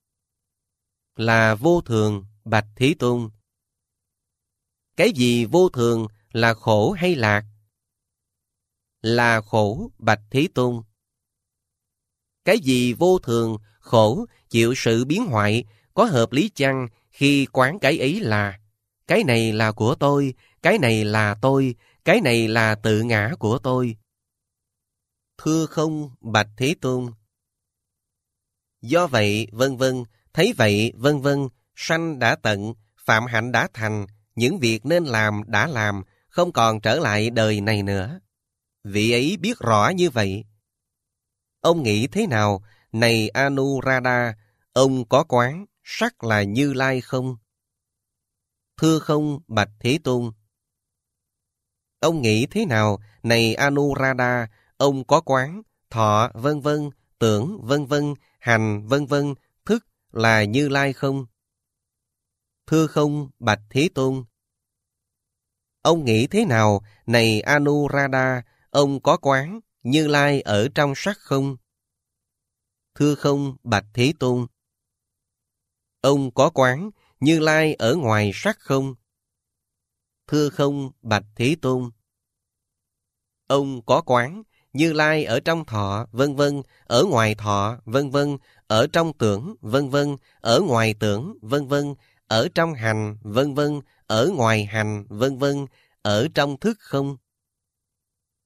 Là vô thường, bạch Thế Tôn. Cái gì vô thường, là khổ hay lạc? Là khổ, bạch Thế Tôn. Cái gì vô thường, khổ, chịu sự biến hoại, có hợp lý chăng khi quán cái ấy là cái này là của tôi, cái này là tôi, cái này là tự ngã của tôi? Thưa không, bạch Thế Tôn. Do vậy, vân vân, thấy vậy, vân vân, sanh đã tận, phạm hạnh đã thành, những việc nên làm đã làm, không còn trở lại đời này nữa. Vị ấy biết rõ như vậy. Ông nghĩ thế nào, này Anuradha, ông có quán sắc là Như Lai không? Thưa không, bạch Thế Tôn. Ông nghĩ thế nào, này Anuradha, ông có quán thọ vân vân, tưởng vân vân, hành vân vân, thức là Như Lai không? Thưa không, bạch Thế Tôn. Ông nghĩ thế nào, này Anuradha, ông có quán Như Lai ở trong sắc không? Thưa không, bạch Thế Tôn. Ông có quán Như Lai ở ngoài sắc không? Thưa không, bạch Thế Tôn. Ông có quán Như Lai ở trong thọ, vân vân, ở ngoài thọ, vân vân, ở trong tưởng, vân vân, ở ngoài tưởng, vân vân, ở trong hành, vân vân, ở ngoài hành, vân vân, ở trong thức không?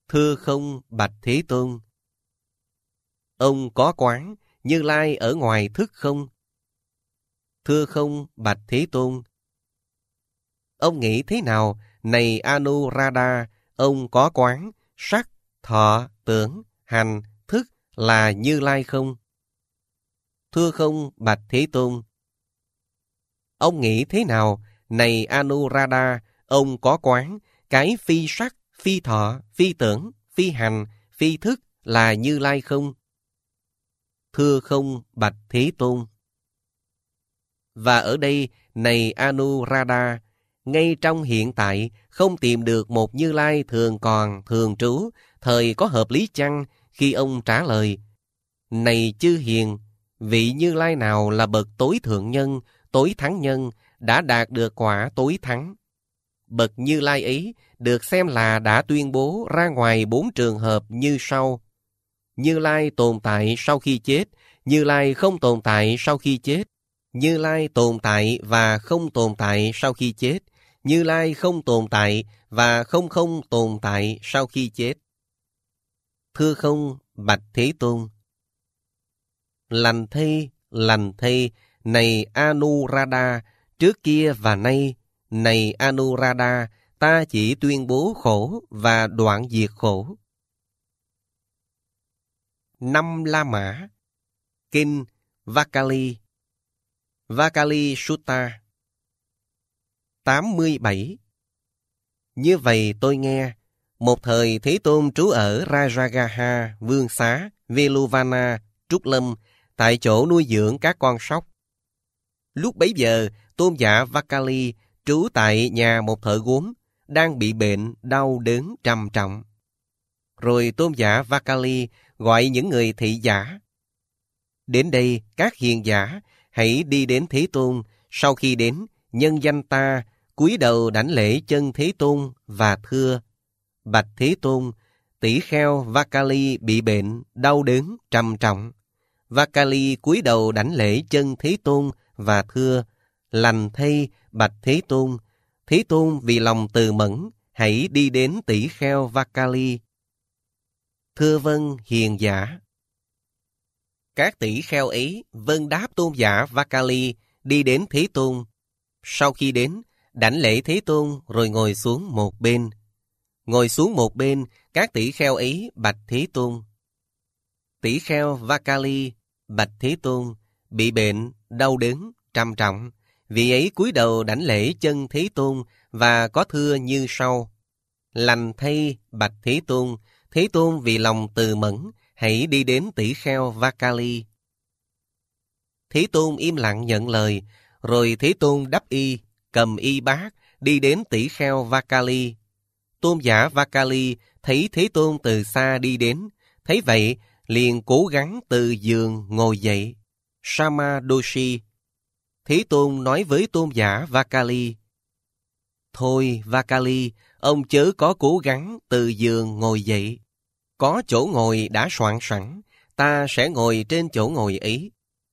Thưa không, bạch Thế Tôn. Ông có quán Như Lai ở ngoài thức không? Thưa không, bạch Thế Tôn. Ông nghĩ thế nào, này Anuradha, ông có quán sắc, thọ, tưởng, hành, thức là Như Lai không? Thưa không, bạch Thế Tôn. Ông nghĩ thế nào, này Anuradha, ông có quán cái phi sắc, phi thọ, phi tưởng, phi hành, phi thức là Như Lai không? Thưa không, bạch Thế Tôn. Và ở đây, này Anuradha, ngay trong hiện tại không tìm được một Như Lai thường còn, thường trú, thời có hợp lý chăng khi ông trả lời: Này chư hiền, vị Như Lai nào là bậc tối thượng nhân, tối thắng nhân, đã đạt được quả tối thắng? Bậc Như Lai ấy được xem là đã tuyên bố ra ngoài 4 trường hợp như sau: Như Lai tồn tại sau khi chết, Như Lai không tồn tại sau khi chết, Như Lai tồn tại và không tồn tại sau khi chết, Như Lai không tồn tại và không tồn tại sau khi chết. Thưa không, bạch Thế Tôn. Lành thay, này Anuradha, trước kia và nay, này Anuradha, ta chỉ tuyên bố khổ và đoạn diệt khổ. 5 La Mã. Kinh Vakali, Vakali Sutta. 87. Như vậy tôi nghe, một thời Thế Tôn trú ở Rajagaha, Vương Xá, Veluvana, Trúc Lâm, tại chỗ nuôi dưỡng các con sóc. Lúc bấy giờ, tôn giả Vakali trú tại nhà một thợ gốm, đang bị bệnh, đau đớn trầm trọng. Rồi tôn giả Vakali gọi những người thị giả: Đến đây, các hiền giả, hãy đi đến Thế Tôn. Sau khi đến, nhân danh ta, cúi đầu đảnh lễ chân Thế Tôn và thưa: Bạch Thế Tôn, tỷ kheo Vakali bị bệnh, đau đớn trầm trọng. Vakali cúi đầu đảnh lễ chân Thế Tôn và thưa: Lành thay, bạch Thế Tôn. Thế Tôn vì lòng từ mẫn, hãy đi đến tỷ kheo Vakali. Thưa vâng, hiền giả. Các tỷ kheo ấy vâng đáp tôn giả Vakali, đi đến Thế Tôn. Sau khi đến, đảnh lễ Thế Tôn rồi ngồi xuống một bên. Ngồi xuống một bên, các tỷ kheo ấy bạch Thế Tôn: Tỷ kheo Vakali, bạch Thế Tôn, bị bệnh, đau đớn trầm trọng. Vị ấy cúi đầu đảnh lễ chân Thế Tôn và có thưa như sau: Lành thay, bạch Thế Tôn. Thế Tôn vì lòng từ mẫn, hãy đi đến tỷ kheo Vakali. Thế Tôn im lặng nhận lời, rồi Thế Tôn đắp y, cầm y bát, đi đến tỷ kheo Vakali. Tôn giả Vakali thấy Thế Tôn từ xa đi đến, thấy vậy liền cố gắng từ giường ngồi dậy. Samadoshi. Thế Tôn nói với tôn giả Vakali: Thôi Vakali, ông chớ có cố gắng từ giường ngồi dậy. Có chỗ ngồi đã soạn sẵn, ta sẽ ngồi trên chỗ ngồi ấy.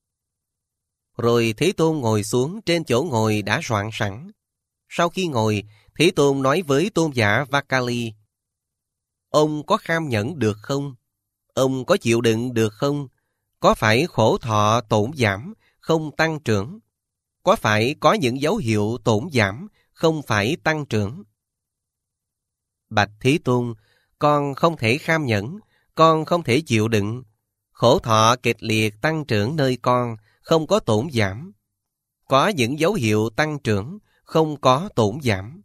Rồi Thế Tôn ngồi xuống trên chỗ ngồi đã soạn sẵn. Sau khi ngồi, Thế Tôn nói với tôn giả Vakali: Ông có kham nhẫn được không? Ông có chịu đựng được không? Có phải khổ thọ tổn giảm, không tăng trưởng? Có phải có những dấu hiệu tổn giảm, không phải tăng trưởng? Bạch Thế Tôn, con không thể kham nhẫn, con không thể chịu đựng. Khổ thọ kịch liệt tăng trưởng nơi con, không có tổn giảm. Có những dấu hiệu tăng trưởng, không có tổn giảm.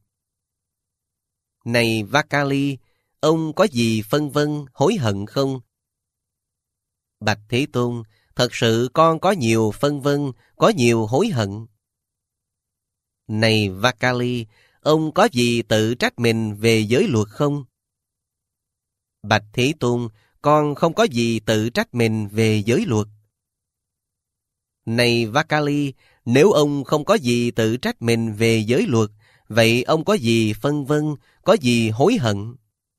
Này Vakali, ông có gì phân vân, hối hận không? Bạch Thế Tôn, thật sự con có nhiều phân vân, có nhiều hối hận. Này Vakali, ông có gì tự trách mình về giới luật không? Bạch Thế Tôn, con không có gì tự trách mình về giới luật. Này Vakali, nếu ông không có gì tự trách mình về giới luật, vậy ông có gì phân vân, có gì hối hận?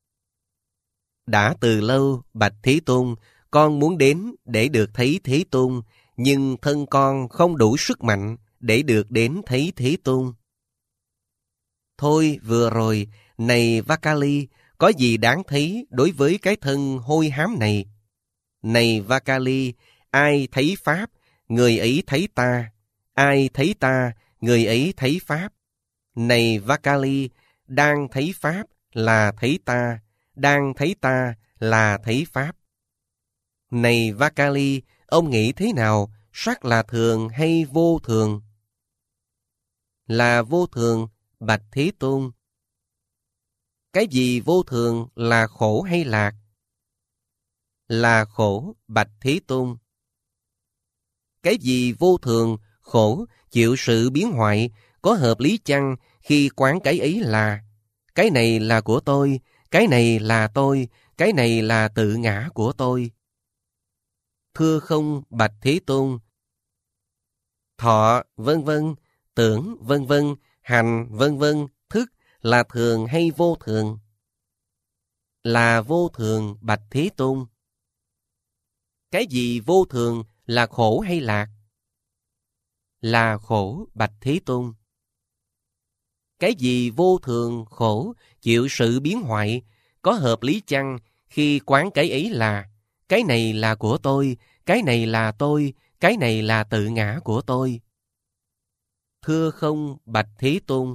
Đã từ lâu, bạch Thế Tôn, con muốn đến để được thấy Thế Tôn, nhưng thân con không đủ sức mạnh để được đến thấy Thế Tôn. Thôi vừa rồi, này Vakali, có gì đáng thấy đối với cái thân hôi hám này? Này Vakali, ai thấy Pháp, người ấy thấy ta. Ai thấy ta, người ấy thấy Pháp. Này Vakali, đang thấy Pháp là thấy ta, đang thấy ta là thấy Pháp. Này Vakali, ông nghĩ thế nào, sắc là thường hay vô thường? Là vô thường, bạch Thế Tôn. Cái gì vô thường, là khổ hay lạc? Là khổ, bạch Thế Tôn. Cái gì vô thường, khổ, chịu sự biến hoại, có hợp lý chăng khi quán cái ấy là cái này là của tôi, cái này là tôi, cái này là tự ngã của tôi? Thưa không, bạch Thế Tôn. Thọ, vân vân, tưởng, vân vân, hành, vân vân, thức là thường hay vô thường? Là vô thường, bạch Thế Tôn. Cái gì vô thường, là khổ hay lạc? Là khổ, bạch Thế Tôn. Cái gì vô thường, khổ, chịu sự biến hoại, có hợp lý chăng khi quán cái ấy là cái này là của tôi, cái này là tôi, cái này là tự ngã của tôi? Thưa không, bạch Thế Tôn.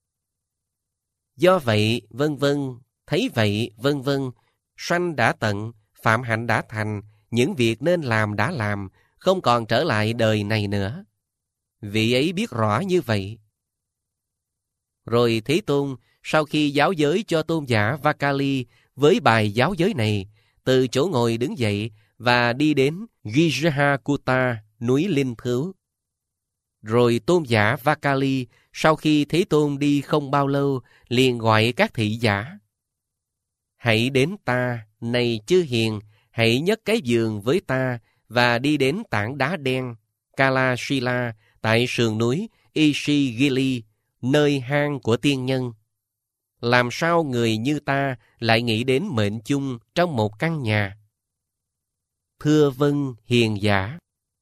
Do vậy, vân vân, thấy vậy, vân vân, sanh đã tận, phạm hạnh đã thành, những việc nên làm đã làm, không còn trở lại đời này nữa. Vị ấy biết rõ như vậy. Rồi Thế Tôn, sau khi giáo giới cho tôn giả Vakali với bài giáo giới này, từ chỗ ngồi đứng dậy và đi đến Gijahakuta, núi Linh Thứu. Rồi tôn giả Vakali, sau khi Thế Tôn đi không bao lâu, liền gọi các thị giả. Hãy đến ta, này chư hiền, hãy nhấc cái giường với ta và đi đến tảng đá đen, Kalashila, tại sườn núi Ishigili, nơi hang của tiên nhân. Làm sao người như ta lại nghĩ đến mệnh chung trong một căn nhà? Thưa vâng, hiền giả.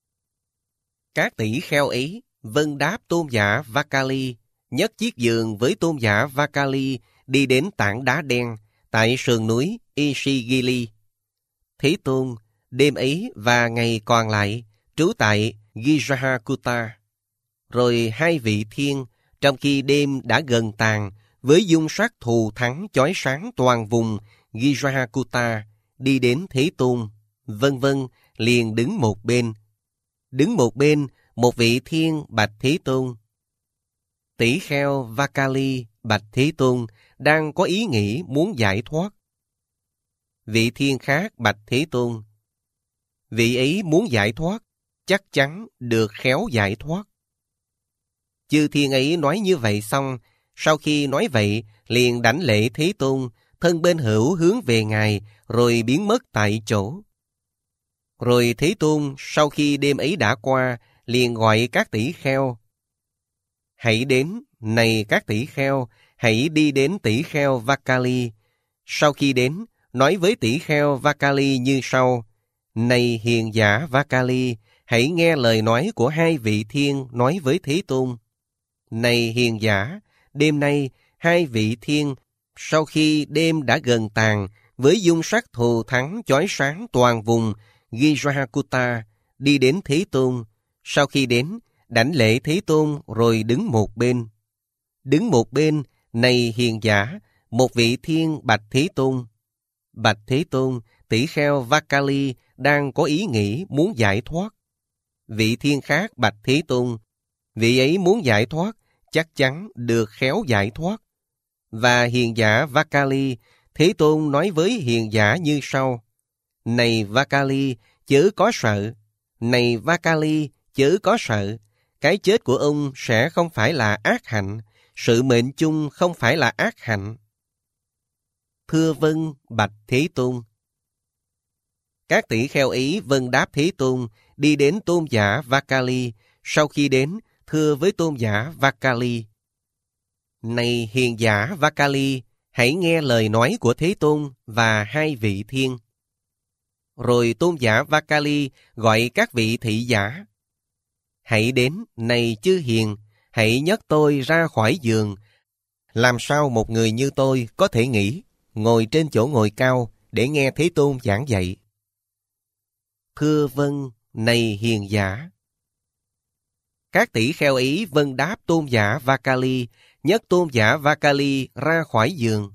Các tỷ kheo ấy vâng đáp tôn giả Vakali, nhấc chiếc giường với tôn giả Vakali đi đến tảng đá đen tại sườn núi Ishigili. Thế Tôn đêm ấy và ngày còn lại trú tại Gijahakuta. Rồi hai vị thiên, trong khi đêm đã gần tàn, với dung sắc thù thắng chói sáng toàn vùng Gijahakuta, đi đến Thế Tôn, vân vân, liền đứng một bên. Đứng một bên, một vị thiên bạch Thế Tôn. Tỷ kheo Vakali bạch Thế Tôn đang có ý nghĩ muốn giải thoát. Vị thiên khác bạch Thế Tôn. Vị ấy muốn giải thoát, chắc chắn được khéo giải thoát. Chư thiên ấy nói như vậy xong, sau khi nói vậy, liền đảnh lễ Thế Tôn, thân bên hữu hướng về Ngài, rồi biến mất tại chỗ. Rồi Thế Tôn, sau khi đêm ấy đã qua, liền gọi các tỷ kheo. Hãy đến, này các tỷ kheo, hãy đi đến tỷ kheo Vakali. Sau khi đến, nói với tỷ kheo Vakali như sau. Này hiền giả Vakali, hãy nghe lời nói của hai vị thiên nói với Thế Tôn. Này hiền giả, đêm nay, hai vị thiên, sau khi đêm đã gần tàn, với dung sắc thù thắng chói sáng toàn vùng Gijahakuta, đi đến Thế Tôn. Sau khi đến, đảnh lễ Thế Tôn rồi đứng một bên. Đứng một bên, này hiền giả, một vị thiên bạch Thế Tôn. Bạch Thế Tôn, tỷ kheo Vakali đang có ý nghĩ muốn giải thoát. Vị thiên khác bạch Thế Tôn. Vị ấy muốn giải thoát, chắc chắn được khéo giải thoát. Và hiền giả Vakali, Thế Tôn nói với hiền giả như sau. Này Vakali, chớ có sợ. Này Vakali, chớ có sợ. Cái chết của ông sẽ không phải là ác hạnh. Sự mệnh chung không phải là ác hạnh. Thưa vâng, bạch Thế Tôn. Các tỷ kheo ấy vâng đáp Thế Tôn, đi đến tôn giả Vakali. Sau khi đến, thưa với tôn giả Vakali. Này hiền giả Vakali, hãy nghe lời nói của Thế Tôn và hai vị thiên. Rồi tôn giả Vakali gọi các vị thị giả. Hãy đến, này chư hiền, hãy nhấc tôi ra khỏi giường. Làm sao một người như tôi có thể nghĩ? ngồi trên chỗ ngồi cao để nghe Thế Tôn giảng dạy. Thưa vâng, này hiền giả. Các tỷ kheo ấy vâng đáp tôn giả Vakali, nhấc tôn giả Vakali ra khỏi giường.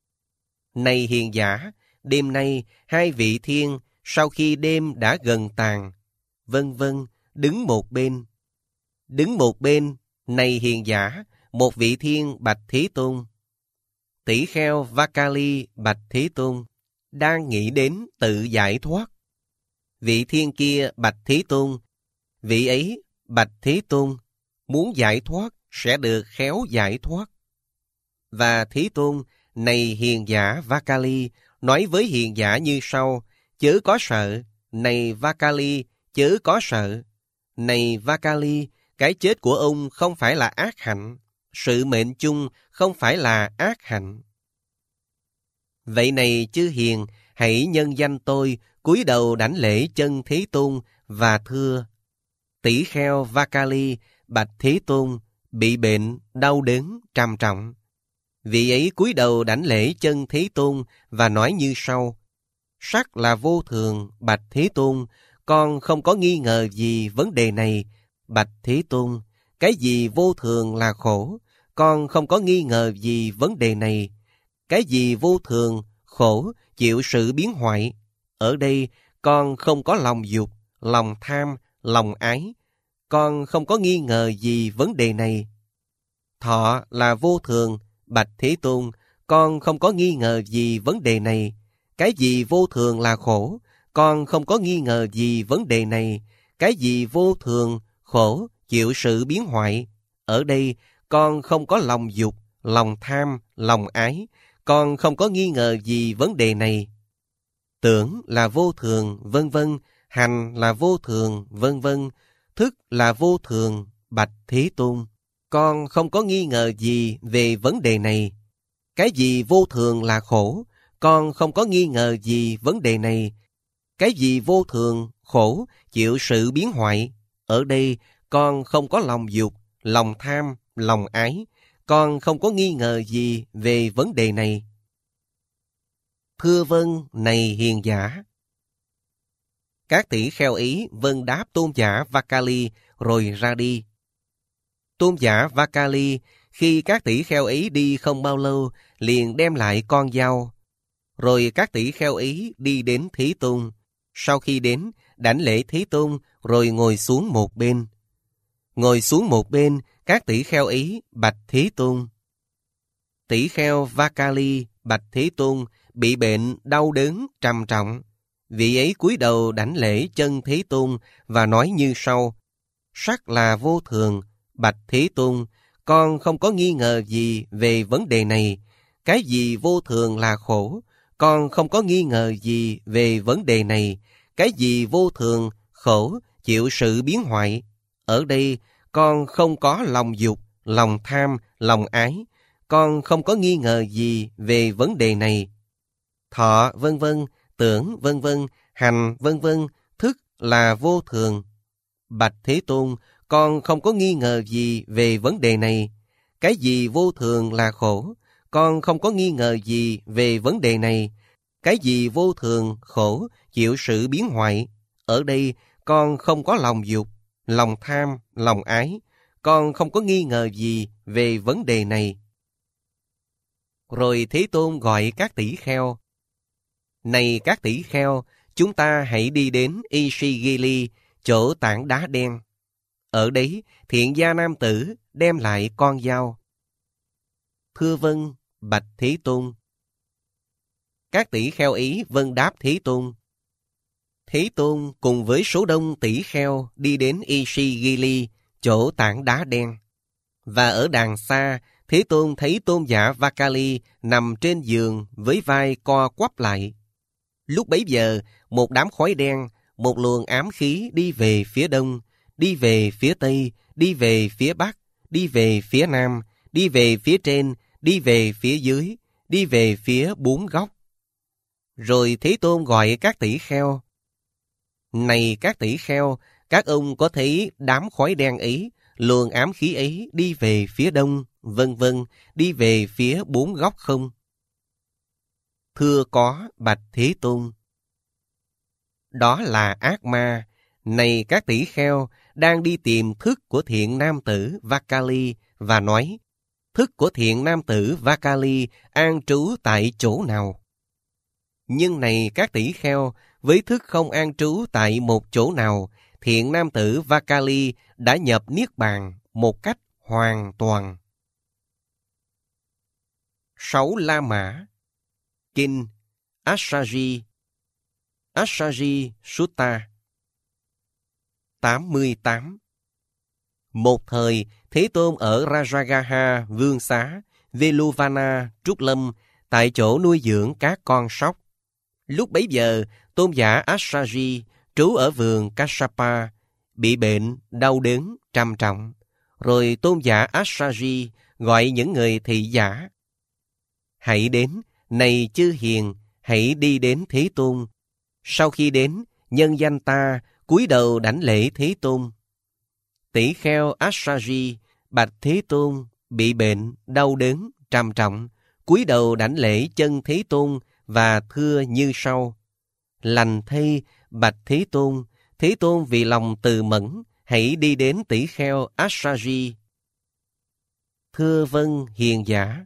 Này hiền giả, đêm nay hai vị thiên sau khi đêm đã gần tàn, vân vân, đứng một bên. Đứng một bên, này hiền giả, một vị thiên bạch Thế Tôn. Tỷ kheo Vakali bạch Thế Tôn, đang nghĩ đến tự giải thoát. Vị thiên kia bạch Thế Tôn, vị ấy bạch Thế Tôn, muốn giải thoát sẽ được khéo giải thoát. Và Thế Tôn, này hiền giả Vakali, nói với hiền giả như sau: chớ có sợ, này Vakali, chớ có sợ. Này Vakali, cái chết của ông không phải là ác hạnh, sự mệnh chung không phải là ác hạnh. Vậy này chư hiền, hãy nhân danh tôi, cúi đầu đảnh lễ chân Thế Tôn và thưa: tỷ kheo Vakali bạch Thế Tôn, bị bệnh, đau đớn, trầm trọng. Vị ấy cúi đầu đảnh lễ chân Thế Tôn và nói như sau: sắc là vô thường, bạch Thế Tôn, con không có nghi ngờ gì vấn đề này. Bạch Thế Tôn, cái gì vô thường là khổ, con không có nghi ngờ gì vấn đề này. Cái gì vô thường, khổ, chịu sự biến hoại. Ở đây, con không có lòng dục, lòng tham, lòng ái. Con không có nghi ngờ gì vấn đề này. Thọ là vô thường, bạch Thế Tôn, con không có nghi ngờ gì vấn đề này. Cái gì vô thường là khổ, con không có nghi ngờ gì vấn đề này. Cái gì vô thường, khổ, chịu sự biến hoại. Ở đây, con không có lòng dục, lòng tham, lòng ái. Con không có nghi ngờ gì vấn đề này. Tưởng là vô thường, vân vân. Hành là vô thường, vân vân. Thức là vô thường, bạch Thế Tôn, con không có nghi ngờ gì về vấn đề này. Cái gì vô thường là khổ, con không có nghi ngờ gì vấn đề này. Cái gì vô thường, khổ, chịu sự biến hoại. Ở đây, con không có lòng dục, lòng tham, lòng ái. Con không có nghi ngờ gì về vấn đề này. Thưa vâng, này hiền giả. Các tỷ kheo ấy vâng đáp tôn giả Vakali rồi ra đi. Tôn giả Vakali, khi các tỷ kheo ấy đi không bao lâu, liền đem lại con dao. Rồi các tỷ kheo ấy đi đến Thế Tôn. Sau khi đến, đảnh lễ Thế Tôn, rồi ngồi xuống một bên. Ngồi xuống một bên, các tỷ kheo ấy bạch Thế Tôn. Tỷ kheo Vakali bạch Thế Tôn, bị bệnh, đau đớn, trầm trọng. Vị ấy cúi đầu đảnh lễ chân Thế Tôn và nói như sau: sắc là vô thường, bạch Thế Tôn, con không có nghi ngờ gì về vấn đề này. Cái gì vô thường là khổ, con không có nghi ngờ gì về vấn đề này. Cái gì vô thường, khổ, chịu sự biến hoại. Ở đây, con không có lòng dục, lòng tham, lòng ái. Con không có nghi ngờ gì về vấn đề này. Thọ, vân vân, tưởng, vân vân, hành, vân vân, thức là vô thường. Bạch Thế Tôn, con không có nghi ngờ gì về vấn đề này. Cái gì vô thường là khổ, con không có nghi ngờ gì về vấn đề này. Cái gì vô thường, khổ, chịu sự biến hoại. Ở đây, con không có lòng dục, lòng tham, lòng ái. Con không có nghi ngờ gì về vấn đề này. Rồi Thế Tôn gọi các tỷ kheo: này các tỷ kheo, chúng ta hãy đi đến Ishigili, chỗ tảng đá đen. Ở đấy, thiện gia nam tử đem lại con dao. Thưa vâng, bạch Thế Tôn. Các tỷ kheo ấy vâng đáp Thế Tôn. Thế Tôn cùng với số đông tỷ kheo đi đến Ishigili, chỗ tảng đá đen. Và ở đàng xa, Thế Tôn thấy tôn giả Vakali nằm trên giường với vai co quắp lại. Lúc bấy giờ, một đám khói đen, một luồng ám khí đi về phía đông, đi về phía tây, đi về phía bắc, đi về phía nam, đi về phía trên, đi về phía dưới, đi về phía bốn góc. Rồi Thế Tôn gọi các tỷ kheo: này các tỷ kheo, các ông có thấy đám khói đen ấy, luồng ám khí ấy đi về phía đông, vân vân, đi về phía bốn góc không? Thưa có, bạch Thế Tôn. Đó là ác ma. Này các tỷ kheo, đang đi tìm thức của thiện nam tử Vakali và nói, thức của thiện nam tử Vakali an trú tại chỗ nào? Nhưng này các tỷ kheo, với thức không an trú tại một chỗ nào, thiện nam tử Vakali đã nhập niết bàn một cách hoàn toàn. 6 La Mã. Kinh Asaji Sutta. 88. Một thời, Thế Tôn ở Rajagaha Vương Xá, Veluvana, Trúc Lâm, tại chỗ nuôi dưỡng các con sóc. Lúc bấy giờ, tôn giả Asaji trú ở vườn Kassapa, bị bệnh, đau đớn, trầm trọng. Rồi tôn giả Asaji gọi những người thị giả. Hãy đến, này chư hiền, hãy đi đến Thế Tôn. Sau khi đến, nhân danh ta cúi đầu đảnh lễ Thế Tôn. Tỷ kheo Asaji bạch Thế Tôn, bị bệnh, đau đớn, trầm trọng, cúi đầu đảnh lễ chân Thế Tôn và thưa như sau: lành thay, bạch Thế Tôn. Thế Tôn vì lòng từ mẫn, hãy đi đến tỷ kheo Asaji. Thưa vâng, hiền giả.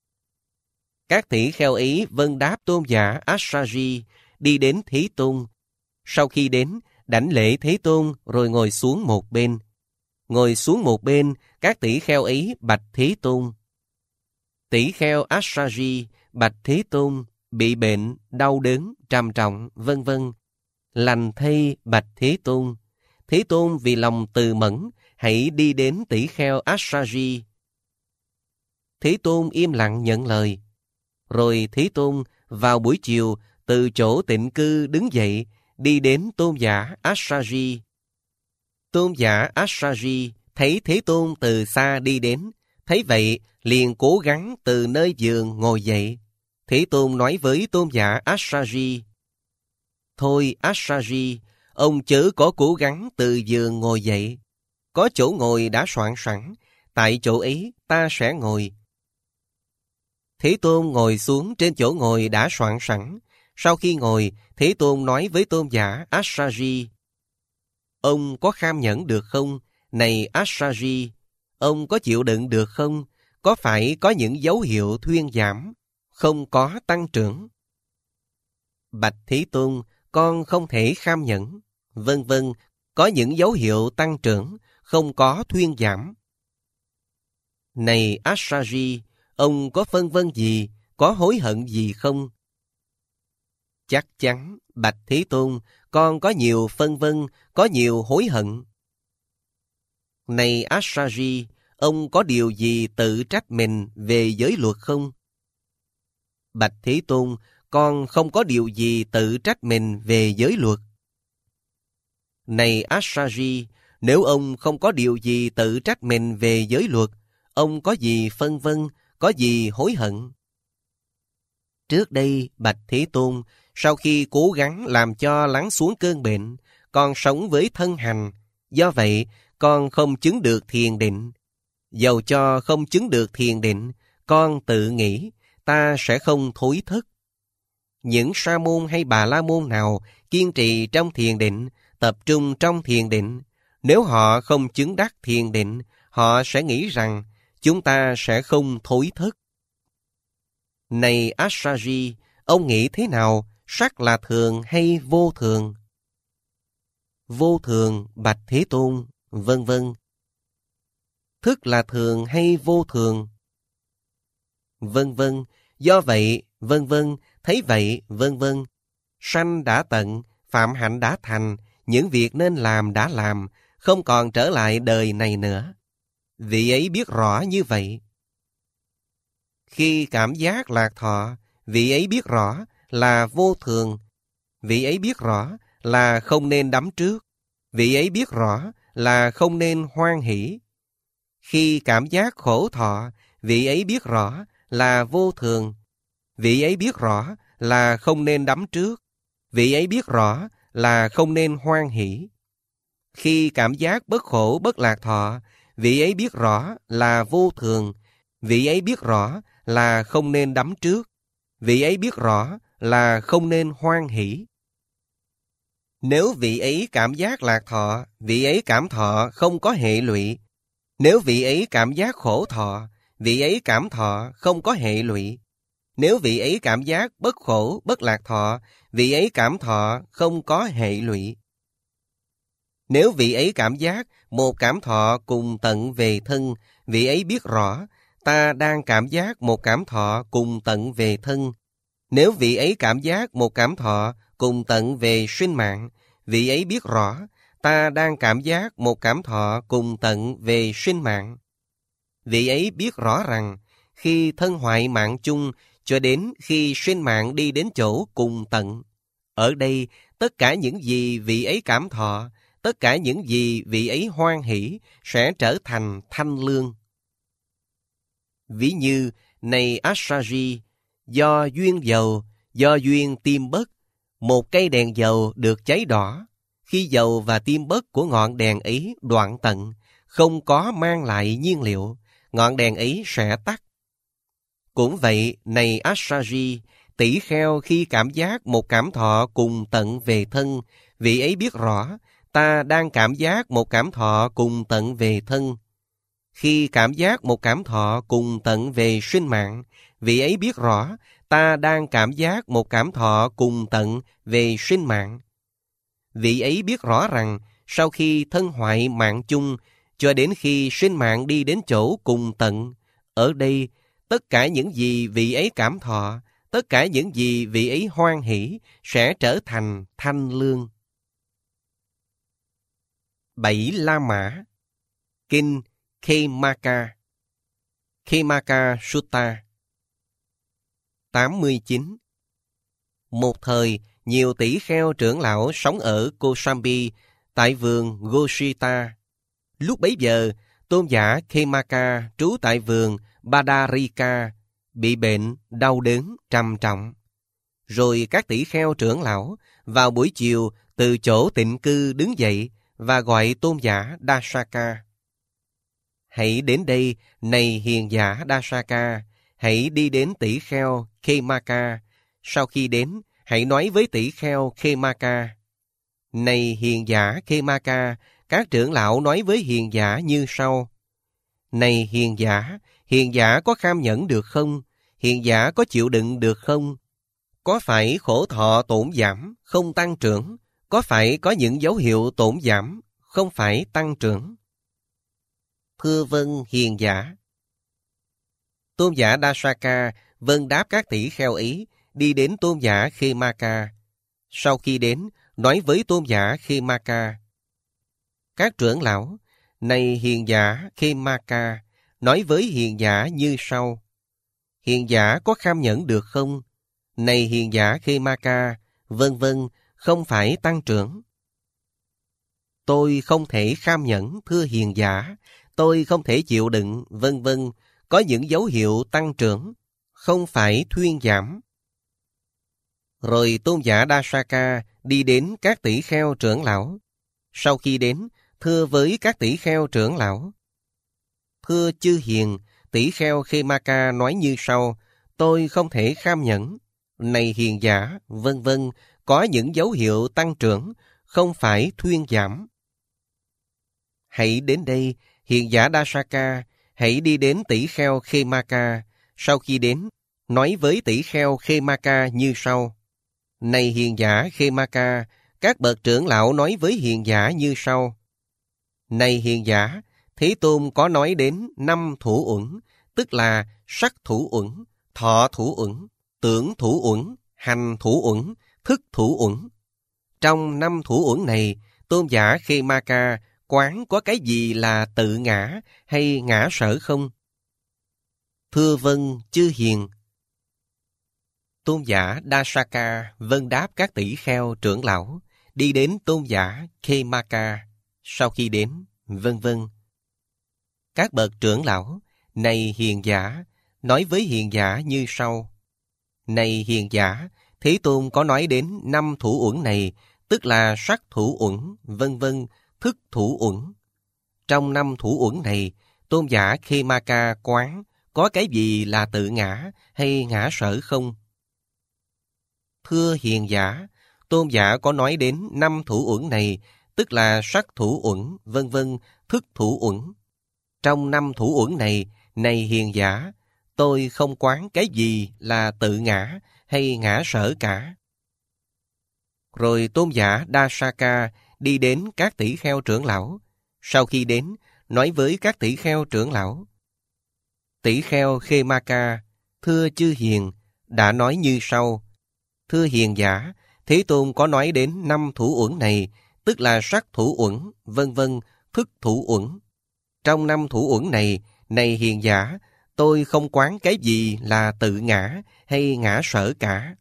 Các tỷ kheo ấy vâng đáp tôn giả Asaji, đi đến Thế Tôn. Sau khi đến, đảnh lễ Thế Tôn rồi ngồi xuống một bên. Ngồi xuống một bên, các tỷ kheo ấy bạch Thế Tôn. Tỷ kheo Asaji bạch Thế Tôn, bị bệnh, đau đớn, trầm trọng, vân vân. Lành thay, bạch Thế Tôn. Thế Tôn vì lòng từ mẫn, hãy đi đến tỷ kheo Asaji. Thế Tôn im lặng nhận lời. Rồi Thế Tôn vào buổi chiều từ chỗ tịnh cư đứng dậy, đi đến tôn giả Asaji. Tôn giả Asaji thấy Thế Tôn từ xa đi đến, thấy vậy liền cố gắng từ nơi giường ngồi dậy. Thế Tôn nói với tôn giả Asaji: thôi Asaji, ông chớ có cố gắng từ giường ngồi dậy. Có chỗ ngồi đã soạn sẵn, tại chỗ ấy ta sẽ ngồi. Thế Tôn ngồi xuống trên chỗ ngồi đã soạn sẵn. Sau khi ngồi, Thế Tôn nói với tôn giả Asaji: ông có kham nhẫn được không? Này Asaji, ông có chịu đựng được không? Có phải có những dấu hiệu thuyên giảm, không có tăng trưởng? Bạch Thế Tôn, con không thể kham nhẫn. Vân vân, có những dấu hiệu tăng trưởng, không có thuyên giảm. Này Asaji, ông có phân vân gì, có hối hận gì không? Chắc chắn, bạch Thế Tôn, con có nhiều phân vân, có nhiều hối hận. Này Asaji, ông có điều gì tự trách mình về giới luật không? Bạch Thế Tôn, con không có điều gì tự trách mình về giới luật. Này Asaji, nếu ông không có điều gì tự trách mình về giới luật, ông có gì phân vân, có gì hối hận? Trước đây, bạch Thế Tôn, sau khi cố gắng làm cho lắng xuống cơn bệnh, con sống với thân hành. Do vậy, con không chứng được thiền định. Dầu cho không chứng được thiền định, con tự nghĩ ta sẽ không thối thức. Những sa môn hay bà la môn nào kiên trì trong thiền định, tập trung trong thiền định, nếu họ không chứng đắc thiền định, họ sẽ nghĩ rằng chúng ta sẽ không thối thức. Này Asaji, ông nghĩ thế nào? Sắc là thường hay vô thường? Vô thường, bạch Thế Tôn, vân vân. Thức là thường hay vô thường? Vân vân. Do vậy, vân vân. Thấy vậy, vân vân. Sanh đã tận, phạm hạnh đã thành, những việc nên làm đã làm, không còn trở lại đời này nữa. Vị ấy biết rõ như vậy. Khi cảm giác lạc thọ, vị ấy biết rõ là vô thường. Vị ấy biết rõ là không nên đắm trước. Vị ấy biết rõ là không nên hoan hỷ. Khi cảm giác khổ thọ, vị ấy biết rõ là vô thường. Vị ấy biết rõ là không nên đắm trước. Vị ấy biết rõ là không nên hoan hỷ. Khi cảm giác bất khổ bất lạc thọ, vị ấy biết rõ là vô thường. Vị ấy biết rõ là không nên đắm trước. vị ấy biết rõ là không nên hoan hỷ. Nếu vị ấy cảm giác lạc thọ, vị ấy cảm thọ không có hệ lụy. Nếu vị ấy cảm giác khổ thọ, vị ấy cảm thọ không có hệ lụy. Nếu vị ấy cảm giác bất khổ, bất lạc thọ, vị ấy cảm thọ không có hệ lụy. Nếu vị ấy cảm giác một cảm thọ cùng tận về thân, vị ấy biết rõ ta đang cảm giác một cảm thọ cùng tận về thân. Nếu vị ấy cảm giác một cảm thọ cùng tận về sinh mạng, vị ấy biết rõ ta đang cảm giác một cảm thọ cùng tận về sinh mạng. Vị ấy biết rõ rằng khi thân hoại mạng chung cho đến khi sinh mạng đi đến chỗ cùng tận, ở đây tất cả những gì vị ấy cảm thọ, tất cả những gì vị ấy hoan hỷ sẽ trở thành thanh lương. Ví như, này Asaji, do duyên dầu, do duyên tim bất, một cây đèn dầu được cháy đỏ. Khi dầu và tim bất của ngọn đèn ấy đoạn tận, không có mang lại nhiên liệu, ngọn đèn ấy sẽ tắt. Cũng vậy, này Asaji, tỷ kheo khi cảm giác một cảm thọ cùng tận về thân, vị ấy biết rõ ta đang cảm giác một cảm thọ cùng tận về thân. Khi cảm giác một cảm thọ cùng tận về sinh mạng, vị ấy biết rõ ta đang cảm giác một cảm thọ cùng tận về sinh mạng. Vị ấy biết rõ rằng sau khi thân hoại mạng chung cho đến khi sinh mạng đi đến chỗ cùng tận, ở đây tất cả những gì vị ấy cảm thọ, tất cả những gì vị ấy hoan hỷ sẽ trở thành thanh lương. 7 La Mã. Kinh Khemaka, Khemaka Sutta. 89. Một thời, nhiều tỷ kheo trưởng lão sống ở Kosambi, tại vườn Goshita. Lúc bấy giờ, tôn giả Khemaka trú tại vườn Badarika, bị bệnh, đau đớn, trầm trọng. Rồi các tỷ kheo trưởng lão vào buổi chiều từ chỗ tịnh cư đứng dậy và gọi tôn giả Dasaka. Hãy đến đây, này hiền giả Dasaka, hãy đi đến tỷ kheo Khemaka. Sau khi đến, hãy nói với tỷ kheo Khemaka. Này hiền giả Khemaka, các trưởng lão nói với hiền giả như sau. Này hiền giả có kham nhẫn được không? Hiền giả có chịu đựng được không? Có phải khổ thọ tổn giảm, không tăng trưởng? Có phải có những dấu hiệu tổn giảm, không phải tăng trưởng? Thưa vâng hiền giả. Tôn giả Dasaka vâng đáp các tỷ kheo ấy, đi đến tôn giả Khemaka. Sau khi đến, nói với tôn giả Khemaka. Các trưởng lão, này hiền giả Khemaka, nói với hiền giả như sau. Hiền giả có kham nhẫn được không? Này hiền giả Khemaka, vâng, không phải tăng trưởng. Tôi không thể kham nhẫn, thưa hiền giả. Tôi không thể chịu đựng, vân, có những dấu hiệu tăng trưởng, không phải thuyên giảm. Rồi tôn giả Dasaka đi đến các tỷ kheo trưởng lão. Sau khi đến, thưa với các tỷ kheo trưởng lão. Thưa chư hiền, tỷ kheo Khemaka nói như sau. Tôi không thể kham nhẫn. Này hiền giả, vân, có những dấu hiệu tăng trưởng, không phải thuyên giảm. Hãy đến đây, hiền giả Dasaka, hãy đi đến tỷ kheo Khemaka. Sau khi đến, nói với tỷ kheo Khemaka như sau. Này hiền giả Khemaka, các bậc trưởng lão nói với hiền giả như sau. Này hiền giả, Thế Tôn có nói đến 5 thủ uẩn, tức là sắc thủ uẩn, thọ thủ uẩn, tưởng thủ uẩn, hành thủ uẩn, thức thủ uẩn. Trong 5 thủ uẩn này, tôn giả Khemaka quán có cái gì là tự ngã hay ngã sở không? Thưa vâng, chư hiền. Tôn giả Dasaka vâng đáp các tỷ kheo trưởng lão, đi đến tôn giả Khemaka. Sau khi đến, vân. Các bậc trưởng lão, này hiền giả, nói với hiền giả như sau. Này hiền giả, Thế Tôn có nói đến 5 thủ uẩn này, tức là sắc thủ uẩn, vân, thức thủ uẩn. Trong 5 thủ uẩn này, tôn giả Khemaka quán có cái gì là tự ngã hay ngã sở không? Thưa hiền giả, tôn giả có nói đến 5 thủ uẩn này, tức là sắc thủ uẩn, vân vân, thức thủ uẩn. Trong 5 thủ uẩn này, này hiền giả, tôi không quán cái gì là tự ngã hay ngã sở cả. Rồi tôn giả Dasaka đi đến các tỷ kheo trưởng lão. Sau khi đến, nói với các tỷ kheo trưởng lão: Tỷ kheo Khemaka, thưa chư hiền, đã nói như sau: Thưa hiền giả, Thế Tôn có nói đến 5 thủ uẩn này, tức là sắc thủ uẩn, vân vân, thức thủ uẩn. Trong 5 thủ uẩn này, này hiền giả, tôi không quán cái gì là tự ngã hay ngã sở cả.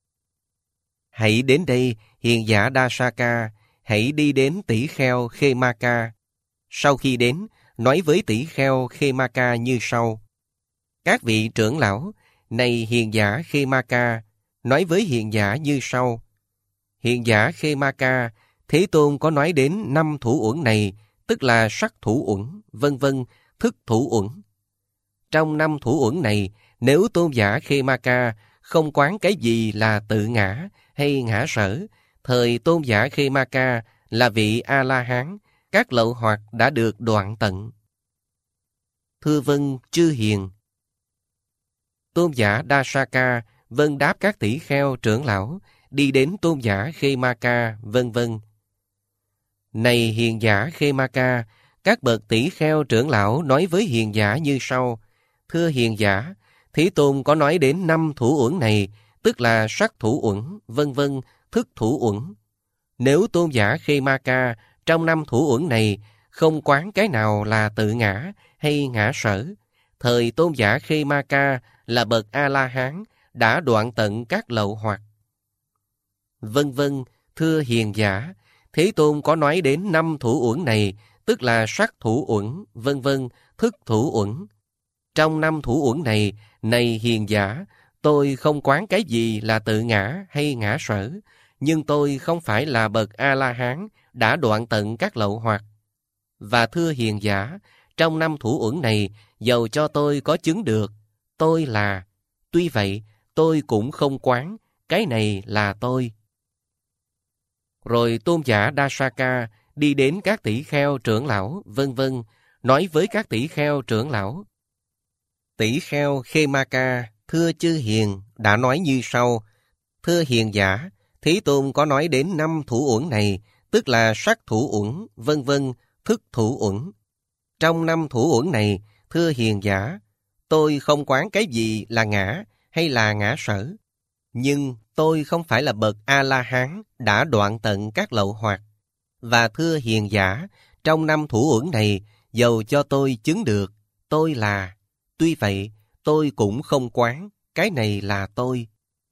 Hãy đến đây, hiền giả Dasaka, hãy đi đến tỷ kheo Khemaka. Sau khi đến, nói với tỷ kheo Khemaka như sau: Các vị trưởng lão, này hiền giả Khemaka, nói với hiền giả như sau: Hiền giả Khemaka, Thế Tôn có nói đến 5 thủ uẩn này, tức là sắc thủ uẩn, vân vân, thức thủ uẩn. Trong 5 thủ uẩn này, nếu tôn giả Khemaka không quán cái gì là tự ngã hay ngã sở, thời tôn giả Khemaka là vị A-la-hán, các lậu hoặc đã được đoạn tận. Thưa vâng, chư hiền. Tôn giả Dasaka vâng đáp các tỷ kheo trưởng lão, đi đến tôn giả Khemaka, vân vân. Này hiền giả Khemaka, các bậc tỷ kheo trưởng lão nói với hiền giả như sau: Thưa hiền giả, Thế Tôn có nói đến 5 thủ uẩn này, tức là sắc thủ uẩn, vân vân, thức thủ uẩn. Nếu tôn giả Khemaka trong 5 thủ uẩn này không quán cái nào là tự ngã hay ngã sở, thời tôn giả Khemaka là bậc A-la-hán, đã đoạn tận các lậu hoặc. Vân vân, thưa hiền giả, Thế Tôn có nói đến 5 thủ uẩn này, tức là sắc thủ uẩn, vân vân, thức thủ uẩn. Trong 5 thủ uẩn này, này hiền giả, tôi không quán cái gì là tự ngã hay ngã sở, nhưng tôi không phải là bậc A-la-hán, đã đoạn tận các lậu hoặc. Và thưa hiền giả, trong 5 thủ uẩn này, dầu cho tôi có chứng được, tôi là, tuy vậy, tôi cũng không quán, cái này là tôi. Rồi tôn giả Dasaka đi đến các tỷ kheo trưởng lão, vân vân, nói với các tỷ kheo trưởng lão: Tỷ kheo Khemaka, thưa chư hiền, đã nói như sau: Thưa hiền giả, Thế Tôn có nói đến 5 thủ uẩn này, tức là sắc thủ uẩn, vân vân, thức thủ uẩn. Trong 5 thủ uẩn này, thưa hiền giả, tôi không quán cái gì là ngã hay là ngã sở, nhưng tôi không phải là bậc A-la-hán, đã đoạn tận các lậu hoặc. Và thưa hiền giả, trong 5 thủ uẩn này, dầu cho tôi chứng được, tôi là, tuy vậy, tôi cũng không quán, cái này là tôi.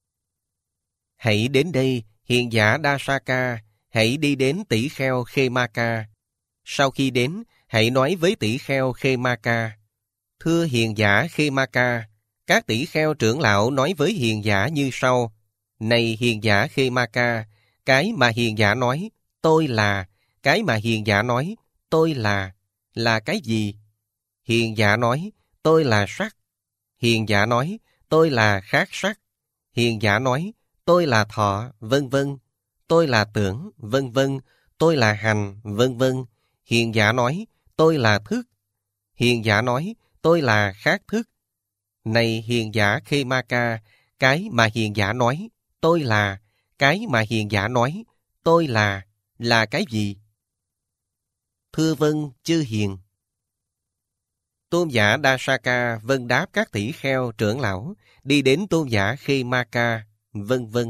Hãy đến đây, hiền giả Dasaka, hãy đi đến tỷ kheo Khemaka. Sau khi đến, hãy nói với tỷ kheo Khemaka: Thưa hiền giả Khemaka, các tỷ kheo trưởng lão nói với hiền giả như sau: Này hiền giả Khemaka, cái mà hiền giả nói, tôi là, cái mà hiền giả nói, tôi là cái gì? Hiền giả nói, tôi là sắc. Hiền giả nói, tôi là khác sắc. Hiền giả nói, tôi là thọ, vân vân. Tôi là tưởng, vân vân. Tôi là hành, vân vân. Hiền giả nói, tôi là thức. Hiền giả nói, tôi là khác thức. Này hiền giả Khemaka, cái mà hiền giả nói, tôi là, cái mà hiền giả nói, tôi là cái gì? Thưa vâng, chư hiền. Tôn giả Dasaka vâng đáp các tỷ kheo trưởng lão, đi đến tôn giả Khemaka, vân vân.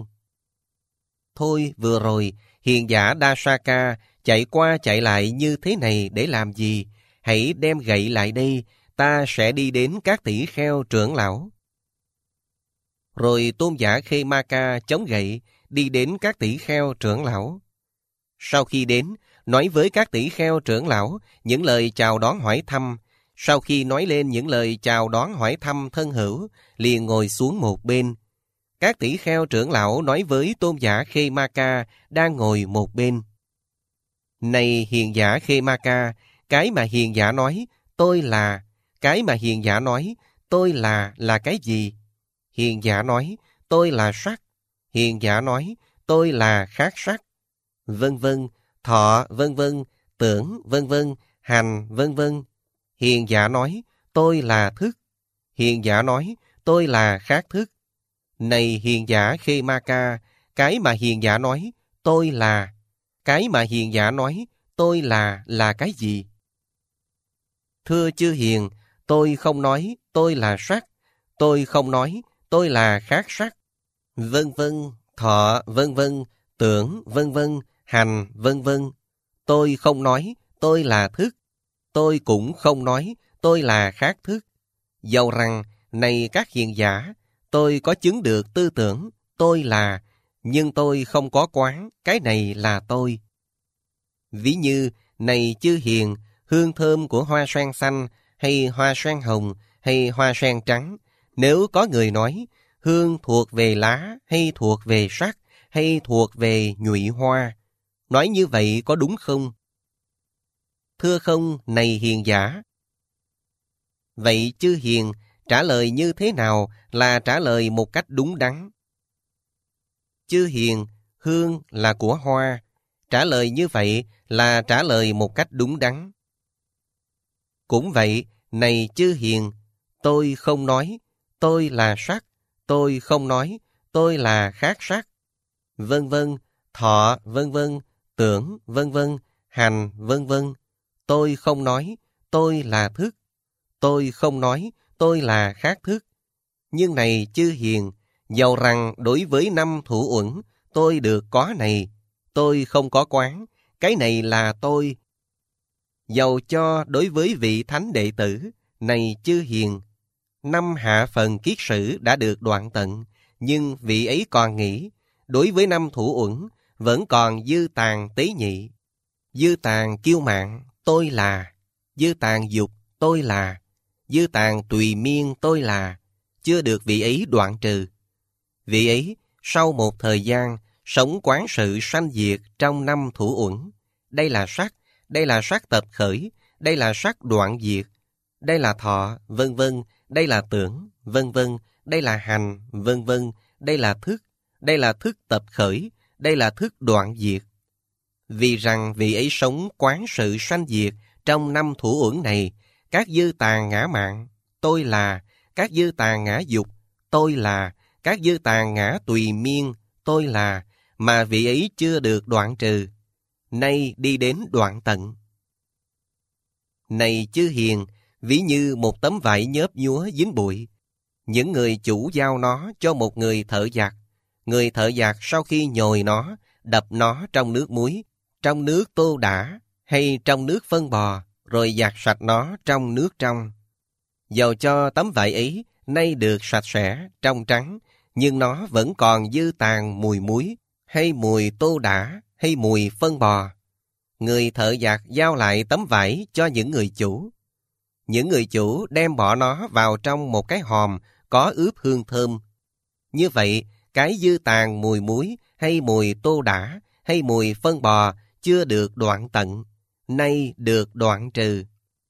Thôi vừa rồi, hiền giả Dasaka chạy qua chạy lại như thế này để làm gì? Hãy đem gậy lại đây, ta sẽ đi đến các tỷ kheo trưởng lão. Rồi tôn giả Khemaka chống gậy, đi đến các tỷ kheo trưởng lão. Sau khi đến, nói với các tỷ kheo trưởng lão những lời chào đón hỏi thăm. Sau khi nói lên những lời chào đón hỏi thăm thân hữu, liền ngồi xuống một bên. Các tỷ kheo trưởng lão nói với tôn giả Khemaka đang ngồi một bên: Này hiền giả Khemaka, cái mà hiền giả nói, tôi là, cái mà hiền giả nói, tôi là cái gì? Hiền giả nói, tôi là sắc. Hiền giả nói, tôi là khác sắc, vân vân, thọ, vân vân, tưởng, vân vân, hành, vân vân. Hiền giả nói, tôi là thức. Hiền giả nói, tôi là khác thức. Này hiền giả Khê-ma-ca, cái mà hiền giả nói, tôi là. Cái mà hiền giả nói, tôi là cái gì? Thưa chư hiền, tôi không nói tôi là sắc, tôi không nói tôi là khác sắc, vân vân, thọ, vân vân, tưởng, vân vân, hành, vân vân. Tôi không nói tôi là thức, tôi cũng không nói tôi là khác thức. Dầu rằng, này các hiền giả, tôi có chứng được tư tưởng tôi là, nhưng tôi không có quán cái này là tôi. Ví như, này chư hiền, hương thơm của hoa sen xanh, hay hoa sen hồng, hay hoa sen trắng, nếu có người nói, hương thuộc về lá, hay thuộc về sắc, hay thuộc về nhụy hoa, nói như vậy có đúng không? Thưa không, này hiền giả. Vậy chư hiền, trả lời như thế nào là trả lời một cách đúng đắn? Chư hiền, hương là của hoa, trả lời như vậy là trả lời một cách đúng đắn. Cũng vậy, này chư hiền, tôi không nói tôi là sắc, tôi không nói tôi là khác sắc, vân vân, thọ, vân vân, tưởng, vân vân, hành, vân vân. Tôi không nói tôi là thức, tôi không nói tôi là khác thức. Nhưng này chư hiền, dầu rằng đối với 5 thủ uẩn, tôi được có này, tôi không có quán, cái này là tôi. Dầu cho đối với vị thánh đệ tử, này chư hiền, 5 hạ phần kiết sử đã được đoạn tận, nhưng vị ấy còn nghĩ, đối với 5 thủ uẩn, vẫn còn dư tàn tế nhị, dư tàn kiêu mạn, tôi là, dư tàn dục, tôi là, dư tàn tùy miên, tôi là, chưa được vị ấy đoạn trừ. Vị ấy, sau một thời gian, sống quán sự sanh diệt trong 5 thủ uẩn. Đây là sắc tập khởi, đây là sắc đoạn diệt, đây là thọ, vân vân, đây là tưởng, vân vân, đây là hành, vân vân, đây là thức tập khởi, đây là thức đoạn diệt. Vì rằng vị ấy sống quán sự sanh diệt trong 5 thủ uẩn này, các dư tàn ngã mạn, tôi là, các dư tàn ngã dục, tôi là, các dư tàn ngã tùy miên, tôi là, mà vị ấy chưa được đoạn trừ, nay đi đến đoạn tận. Này chư hiền, ví như một tấm vải nhớp nhúa dính bụi, những người chủ giao nó cho một người thợ giặt. Người thợ giặt sau khi nhồi nó, đập nó trong nước muối, trong nước tô đả, hay trong nước phân bò, rồi giặt sạch nó trong nước trong. Dầu cho tấm vải ấy nay được sạch sẽ, trong trắng, nhưng nó vẫn còn dư tàn mùi muối, hay mùi tô đả, hay mùi phân bò. Người thợ giặt giao lại tấm vải cho những người chủ. Những người chủ đem bỏ nó vào trong một cái hòm có ướp hương thơm. Như vậy, cái dư tàn mùi muối, hay mùi tô đả, hay mùi phân bò chưa được đoạn tận, nay được đoạn trừ.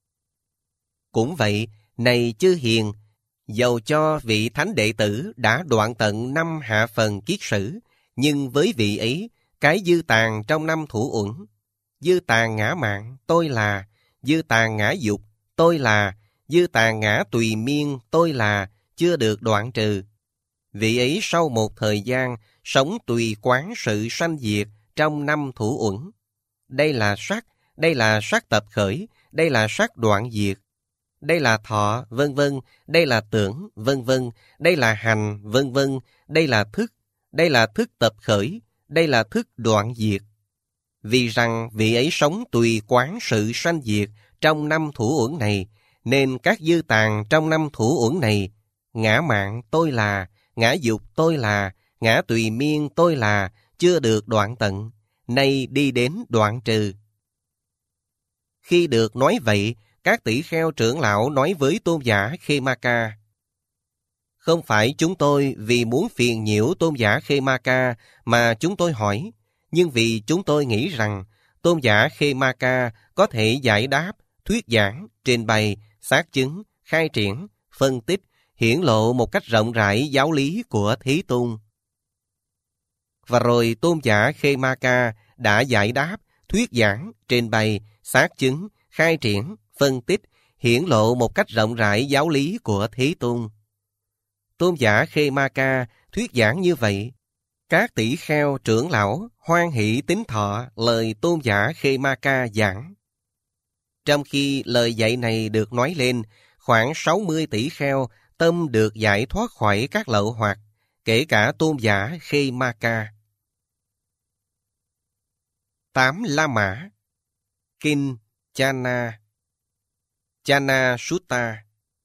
Cũng vậy, này chư hiền, dầu cho vị thánh đệ tử đã đoạn tận 5 hạ phần kiết sử, nhưng với vị ấy, cái dư tàn trong 5 thủ uẩn, dư tàn ngã mạn, tôi là, dư tàn ngã dục, tôi là, dư tàn ngã tùy miên, tôi là, chưa được đoạn trừ. Vị ấy sau một thời gian, sống tùy quán sự sanh diệt trong 5 thủ uẩn. Đây là sắc tập khởi, đây là sắc đoạn diệt, đây là thọ, vân vân, đây là tưởng, vân vân, đây là hành, vân vân, đây là thức tập khởi, đây là thức đoạn diệt. Vì rằng vị ấy sống tùy quán sự sanh diệt trong 5 thủ uẩn này, nên các dư tàn trong 5 thủ uẩn này, ngã mạn tôi là, ngã dục tôi là, ngã tùy miên tôi là, chưa được đoạn tận, nay đi đến đoạn trừ. Khi được nói vậy, các tỷ kheo trưởng lão nói với tôn giả Khê-ma-ca: không phải chúng tôi vì muốn phiền nhiễu tôn giả Khê-ma-ca mà chúng tôi hỏi, nhưng vì chúng tôi nghĩ rằng tôn giả Khê-ma-ca có thể giải đáp, thuyết giảng, trình bày, xác chứng, khai triển, phân tích, hiển lộ một cách rộng rãi giáo lý của Thế Tôn. Và rồi tôn giả Khemaka đã giải đáp, thuyết giảng, trình bày, xác chứng, khai triển, phân tích, hiển lộ một cách rộng rãi giáo lý của Thế Tôn. Tôn giả Khemaka thuyết giảng như vậy. Các tỷ kheo trưởng lão hoan hỷ tín thọ lời tôn giả Khemaka giảng. Trong khi lời dạy này được nói lên, khoảng 60 tỷ kheo tâm được giải thoát khỏi các lậu hoặc, kể cả tôn giả Khemaka. 8 La Mã. Kinh Chana, Chana Sutta.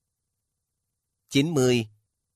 90.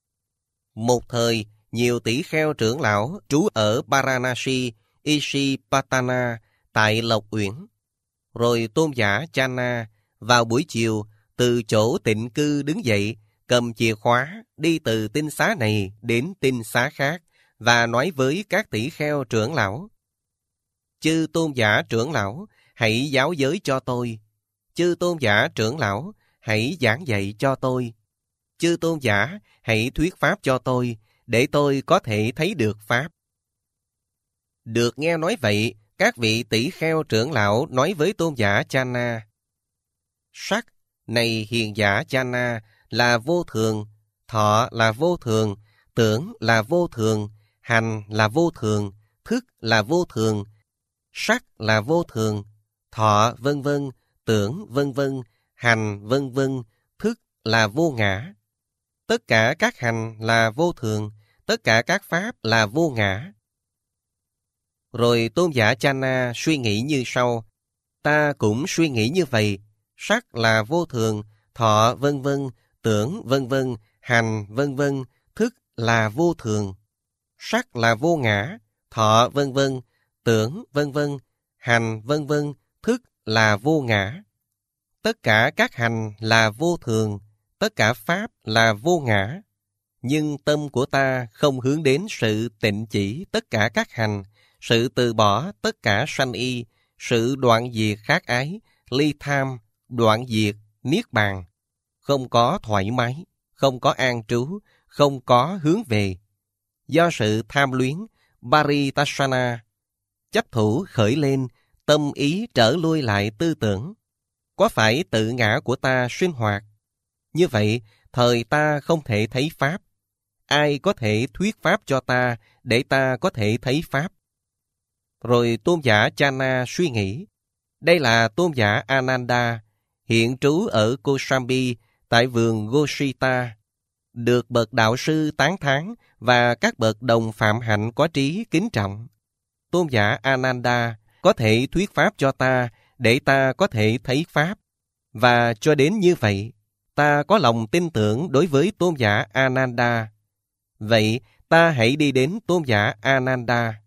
Một thời, nhiều tỷ kheo trưởng lão trú ở Varanasi, Isipatana tại Lộc Uyển. Rồi tôn giả Chana vào buổi chiều từ chỗ tịnh cư đứng dậy, cầm chìa khóa đi từ tinh xá này đến tinh xá khác và nói với các tỷ kheo trưởng lão: Chư tôn giả trưởng lão, hãy giáo giới cho tôi. Chư tôn giả trưởng lão, hãy giảng dạy cho tôi. Chư tôn giả, hãy thuyết pháp cho tôi, để tôi có thể thấy được pháp. Được nghe nói vậy, các vị tỷ kheo trưởng lão nói với tôn giả Chana: Sắc, này hiền giả Chana, là vô thường, thọ là vô thường, tưởng là vô thường, hành là vô thường, thức là vô thường, sắc là vô thường, thọ vân vân, tưởng vân vân, hành vân vân, thức là vô ngã. Tất cả các hành là vô thường, tất cả các pháp là vô ngã. Rồi tôn giả Chana suy nghĩ như sau: Ta cũng suy nghĩ như vậy. Sắc là vô thường, thọ vân vân, tưởng vân vân, hành vân vân, thức là vô thường. Sắc là vô ngã, thọ vân vân, tưởng vân vân, hành vân vân, thức là vô ngã. Tất cả các hành là vô thường, tất cả pháp là vô ngã. Nhưng tâm của ta không hướng đến sự tịnh chỉ tất cả các hành, sự từ bỏ tất cả sanh y, sự đoạn diệt khát ái, ly tham, đoạn diệt, niết bàn. Không có thoải mái, không có an trú, không có hướng về. Do sự tham luyến, Paritasana, chấp thủ khởi lên, tâm ý trở lui lại tư tưởng. Có phải tự ngã của ta sinh hoạt? Như vậy, thời ta không thể thấy pháp. Ai có thể thuyết pháp cho ta để ta có thể thấy pháp? Rồi tôn giả Chana suy nghĩ: Đây là tôn giả Ananda, hiện trú ở Kosambi tại vườn Gosita, được bậc đạo sư tán thán và các bậc đồng phạm hạnh có trí kính trọng. Tôn giả Ananda có thể thuyết pháp cho ta để ta có thể thấy pháp. Và cho đến như vậy, ta có lòng tin tưởng đối với tôn giả Ananda. Vậy ta hãy đi đến tôn giả Ananda.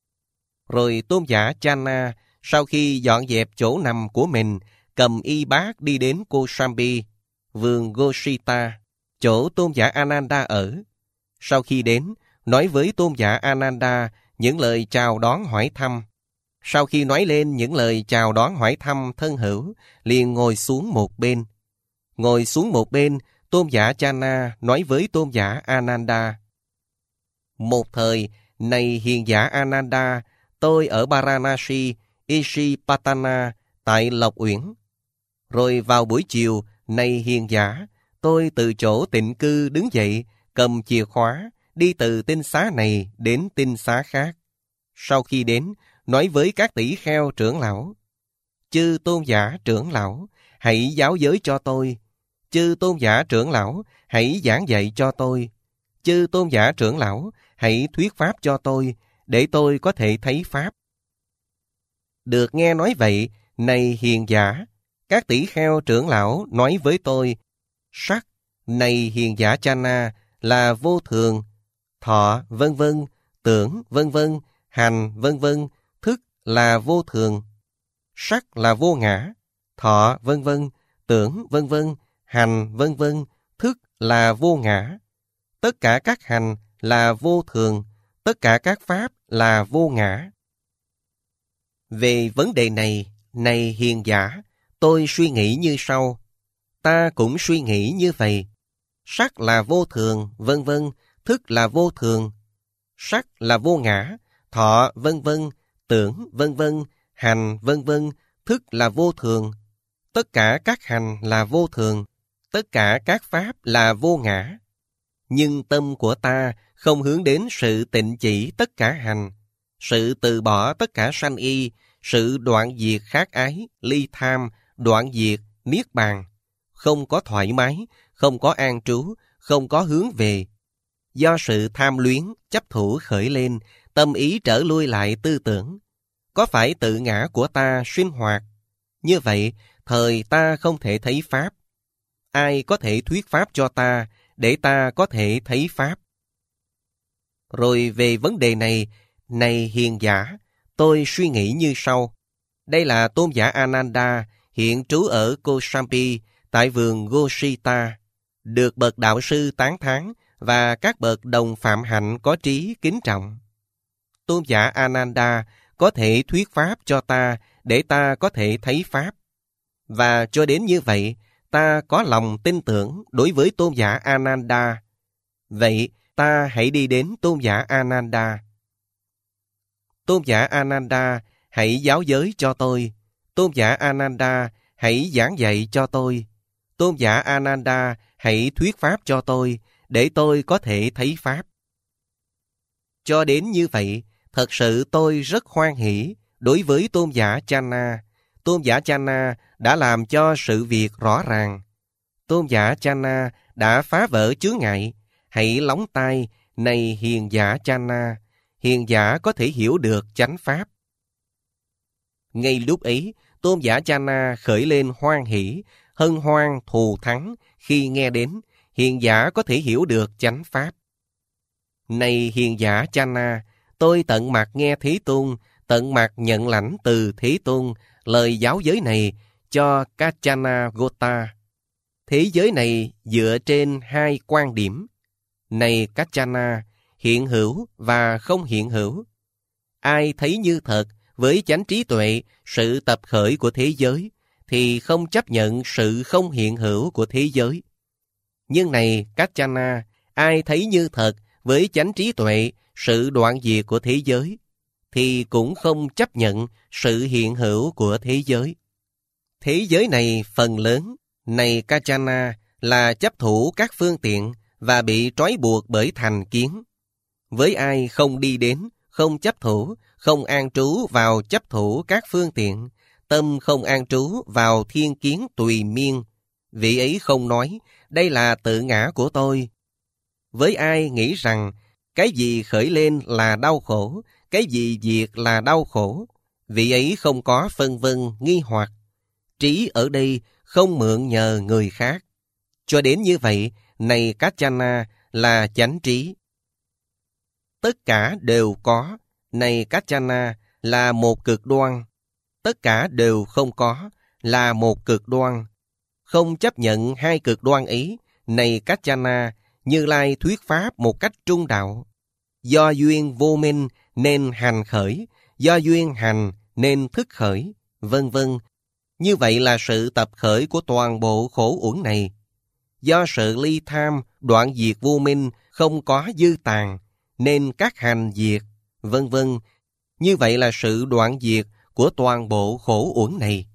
Rồi tôn giả Chana sau khi dọn dẹp chỗ nằm của mình, cầm y bát đi đến Kosambi, vườn Gosita, chỗ tôn giả Ananda ở. Sau khi đến, nói với tôn giả Ananda những lời chào đón hỏi thăm. Sau khi nói lên những lời chào đón hỏi thăm thân hữu, liền ngồi xuống một bên. Ngồi xuống một bên, tôn giả Chana nói với tôn giả Ananda: Một thời, này hiền giả Ananda, tôi ở Varanasi, Isipatana, tại Lộc Uyển. Rồi vào buổi chiều, này hiền giả, tôi từ chỗ tịnh cư đứng dậy, cầm chìa khóa, đi từ tinh xá này đến tinh xá khác. Sau khi đến, nói với các tỷ kheo trưởng lão: Chư tôn giả trưởng lão, hãy giáo giới cho tôi. Chư tôn giả trưởng lão, hãy giảng dạy cho tôi. Chư tôn giả trưởng lão, hãy thuyết pháp cho tôi, để tôi có thể thấy pháp. Được nghe nói vậy, này hiền giả, các tỷ kheo trưởng lão nói với tôi: Sắc, này hiền giả Chana, là vô thường, thọ vân vân, tưởng vân vân, hành vân vân, thức là vô thường. Sắc là vô ngã, thọ vân vân, tưởng vân vân, hành vân vân, thức là vô ngã. Tất cả các hành là vô thường, tất cả các pháp là vô ngã. Về vấn đề này, này hiền giả, tôi suy nghĩ như sau. Ta cũng suy nghĩ như vậy. Sắc là vô thường, vân vân, thức là vô thường. Sắc là vô ngã, thọ vân vân, tưởng vân vân, hành vân vân, thức là vô thường. Tất cả các hành là vô thường, tất cả các pháp là vô ngã. Nhưng tâm của ta không hướng đến sự tịnh chỉ tất cả hành, sự từ bỏ tất cả sanh y, sự đoạn diệt khát ái, ly tham, đoạn diệt, niết bàn. Không có thoải mái, không có an trú, không có hướng về. Do sự tham luyến, chấp thủ khởi lên, tâm ý trở lui lại tư tưởng. Có phải tự ngã của ta sinh hoạt? Như vậy, thời ta không thể thấy Pháp. Ai có thể thuyết Pháp cho ta, để ta có thể thấy Pháp? Rồi về vấn đề này, này hiền giả, tôi suy nghĩ như sau. Đây là tôn giả Ananda, hiện trú ở Kosambi, tại vườn Gosita, được bậc đạo sư tán thán và các bậc đồng phạm hạnh có trí kính trọng. Tôn giả Ananda có thể thuyết Pháp cho ta để ta có thể thấy Pháp. Và cho đến như vậy, ta có lòng tin tưởng đối với tôn giả Ananda. Vậy, ta hãy đi đến tôn giả Ananda. Tôn giả Ananda, hãy giáo giới cho tôi. Tôn giả Ananda, hãy giảng dạy cho tôi. Tôn giả Ananda, hãy thuyết Pháp cho tôi, để tôi có thể thấy Pháp. Cho đến như vậy, thật sự tôi rất hoan hỷ đối với tôn giả Channa. Tôn giả Channa đã làm cho sự việc rõ ràng. Tôn giả Channa đã phá vỡ chướng ngại. Hãy lóng tai, này hiền giả Channa. Hiền giả có thể hiểu được chánh Pháp. Ngay lúc ấy, tôn giả Channa khởi lên hoan hỷ, hân hoan thù thắng khi nghe đến hiền giả có thể hiểu được chánh Pháp. Này hiền giả Channa, tôi tận mặt nghe Thế Tôn, tận mặt nhận lãnh từ Thế Tôn lời giáo giới này cho Kachana Gota. Thế giới này dựa trên hai quan điểm. Này Kachana, hiện hữu và không hiện hữu. Ai thấy như thật với chánh trí tuệ sự tập khởi của thế giới, thì không chấp nhận sự không hiện hữu của thế giới. Nhưng này Kachana, ai thấy như thật với chánh trí tuệ sự đoạn diệt của thế giới, thì cũng không chấp nhận sự hiện hữu của thế giới. Thế giới này phần lớn, này Kachana, là chấp thủ các phương tiện và bị trói buộc bởi thành kiến. Với ai không đi đến, không chấp thủ, không an trú vào chấp thủ các phương tiện, tâm không an trú vào thiên kiến tùy miên, vị ấy không nói, đây là tự ngã của tôi. Với ai nghĩ rằng, cái gì khởi lên là đau khổ, cái gì diệt là đau khổ, vị ấy không có phân vân nghi hoặc. Trí ở đây không mượn nhờ người khác. Cho đến như vậy, này Kachana, là chánh trí. Tất cả đều có, này Kachana, là một cực đoan. Tất cả đều không có, là một cực đoan. Không chấp nhận hai cực đoan ấy, này Kachana, Như Lai thuyết Pháp một cách trung đạo. Do duyên vô minh nên hành khởi, do duyên hành nên thức khởi, vân vân. Như vậy là sự tập khởi của toàn bộ khổ uẩn này. Do sự ly tham, đoạn diệt vô minh không có dư tàn, nên các hành diệt, vân vân. Như vậy là sự đoạn diệt của toàn bộ khổ uẩn này.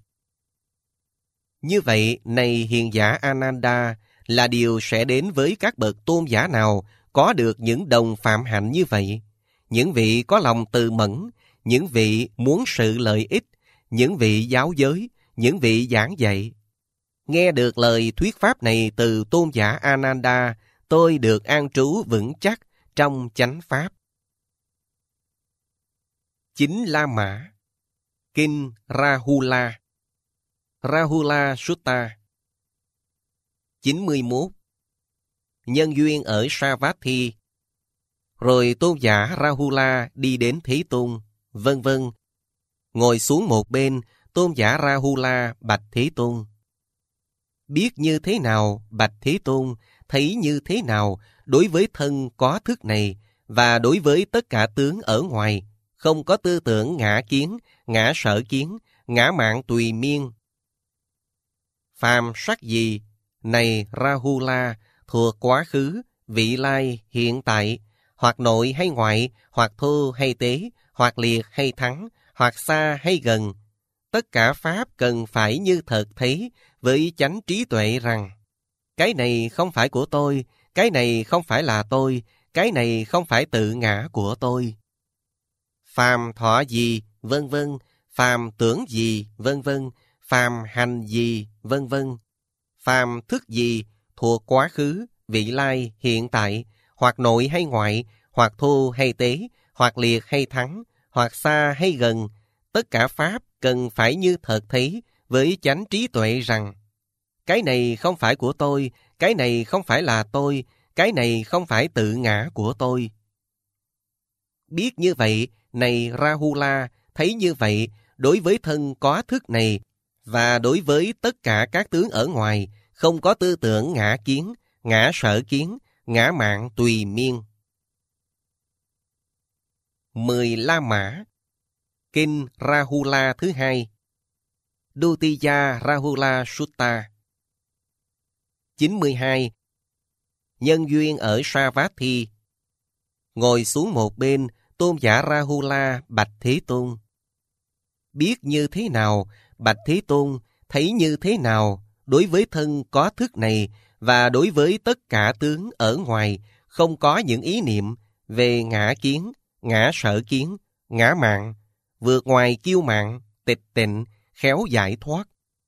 Như vậy, này hiền giả Ananda, là điều sẽ đến với các bậc tôn giả nào có được những đồng phạm hạnh như vậy. Những vị có lòng từ mẫn, những vị muốn sự lợi ích, những vị giáo giới, những vị giảng dạy. Nghe được lời thuyết pháp này từ tôn giả Ananda, tôi được an trú vững chắc trong chánh pháp. Chính La Mã. Kinh Rahula. Rahula Sutta. 91. Nhân duyên ở Savatthi. Rồi tôn giả Rahula đi đến Thế Tôn, vân vân. Ngồi xuống một bên, tôn giả Rahula bạch Thế Tôn. Biết như thế nào, bạch Thế Tôn, thấy như thế nào đối với thân có thức này và đối với tất cả tướng ở ngoài, không có tư tưởng ngã kiến, ngã sở kiến, ngã mạn tùy miên. Phàm sắc gì, này Rahula, thuộc quá khứ, vị lai, hiện tại, hoặc nội hay ngoại, hoặc thô hay tế, hoặc liệt hay thắng, hoặc xa hay gần. Tất cả pháp cần phải như thật thấy với chánh trí tuệ rằng cái này không phải của tôi, cái này không phải là tôi, cái này không phải tự ngã của tôi. Phàm thọ gì, vân vân, phàm tưởng gì, vân vân, phàm hành gì, vân vân, phàm thức gì thuộc quá khứ, vị lai, hiện tại, hoặc nội hay ngoại, hoặc thô hay tế, hoặc liệt hay thắng, hoặc xa hay gần, tất cả pháp cần phải như thật thấy với chánh trí tuệ rằng cái này không phải của tôi, cái này không phải là tôi, cái này không phải tự ngã của tôi. Biết như vậy, này Rahula, thấy như vậy, đối với thân có thức này, và đối với tất cả các tướng ở ngoài, không có tư tưởng ngã kiến, ngã sở kiến, ngã mạn tùy miên. 10 La Mã. Kinh Rahula thứ hai. Dutiya Rahula Sutta. 92. Nhân duyên ở Savatthi. Ngồi xuống một bên, tôn giả Rahula bạch Thế Tôn. Biết như thế nào, bạch Thế Tôn, thấy như thế nào, đối với thân có thức này, và đối với tất cả tướng ở ngoài, không có những ý niệm về ngã kiến, ngã sở kiến, ngã mạn, vượt ngoài kiêu mạn, tịch tịnh, khéo giải thoát.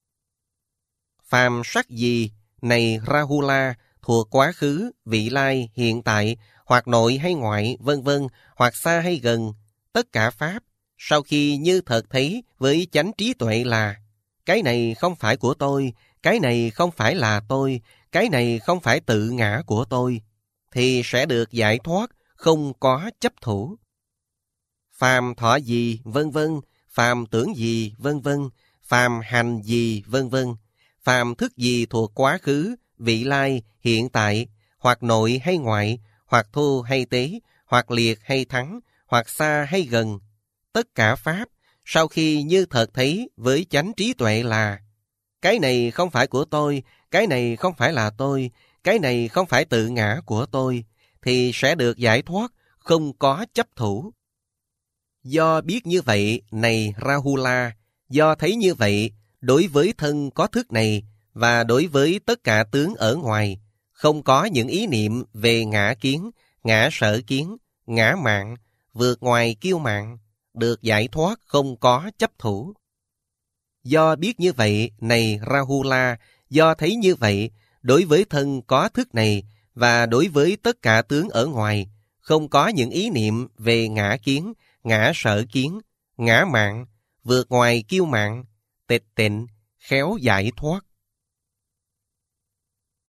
Phàm sắc gì, này Rahula, thuộc quá khứ, vị lai, hiện tại, hoặc nội hay ngoại, vân vân, hoặc xa hay gần, tất cả pháp, sau khi như thật thấy với chánh trí tuệ là cái này không phải của tôi, cái này không phải là tôi, cái này không phải tự ngã của tôi, thì sẽ được giải thoát, không có chấp thủ. Phàm thọ gì, vân vân, phàm tưởng gì, vân vân, phàm hành gì, vân vân, phàm thức gì thuộc quá khứ, vị lai, hiện tại, hoặc nội hay ngoại, hoặc thô hay tế, hoặc liệt hay thắng, hoặc xa hay gần, tất cả pháp, sau khi như thật thấy với chánh trí tuệ là cái này không phải của tôi, cái này không phải là tôi, cái này không phải tự ngã của tôi, thì sẽ được giải thoát, không có chấp thủ. Do biết như vậy, này Rahula, do thấy như vậy, đối với thân có thức này, và đối với tất cả tướng ở ngoài, không có những ý niệm về ngã kiến, ngã sở kiến, ngã mạn, vượt ngoài kiêu mạn, được giải thoát không có chấp thủ. Do biết như vậy, này Rahula, do thấy như vậy, đối với thân có thức này, và đối với tất cả tướng ở ngoài, không có những ý niệm về ngã kiến, ngã sở kiến, ngã mạn, vượt ngoài kiêu mạn, tịch tịnh, khéo giải thoát.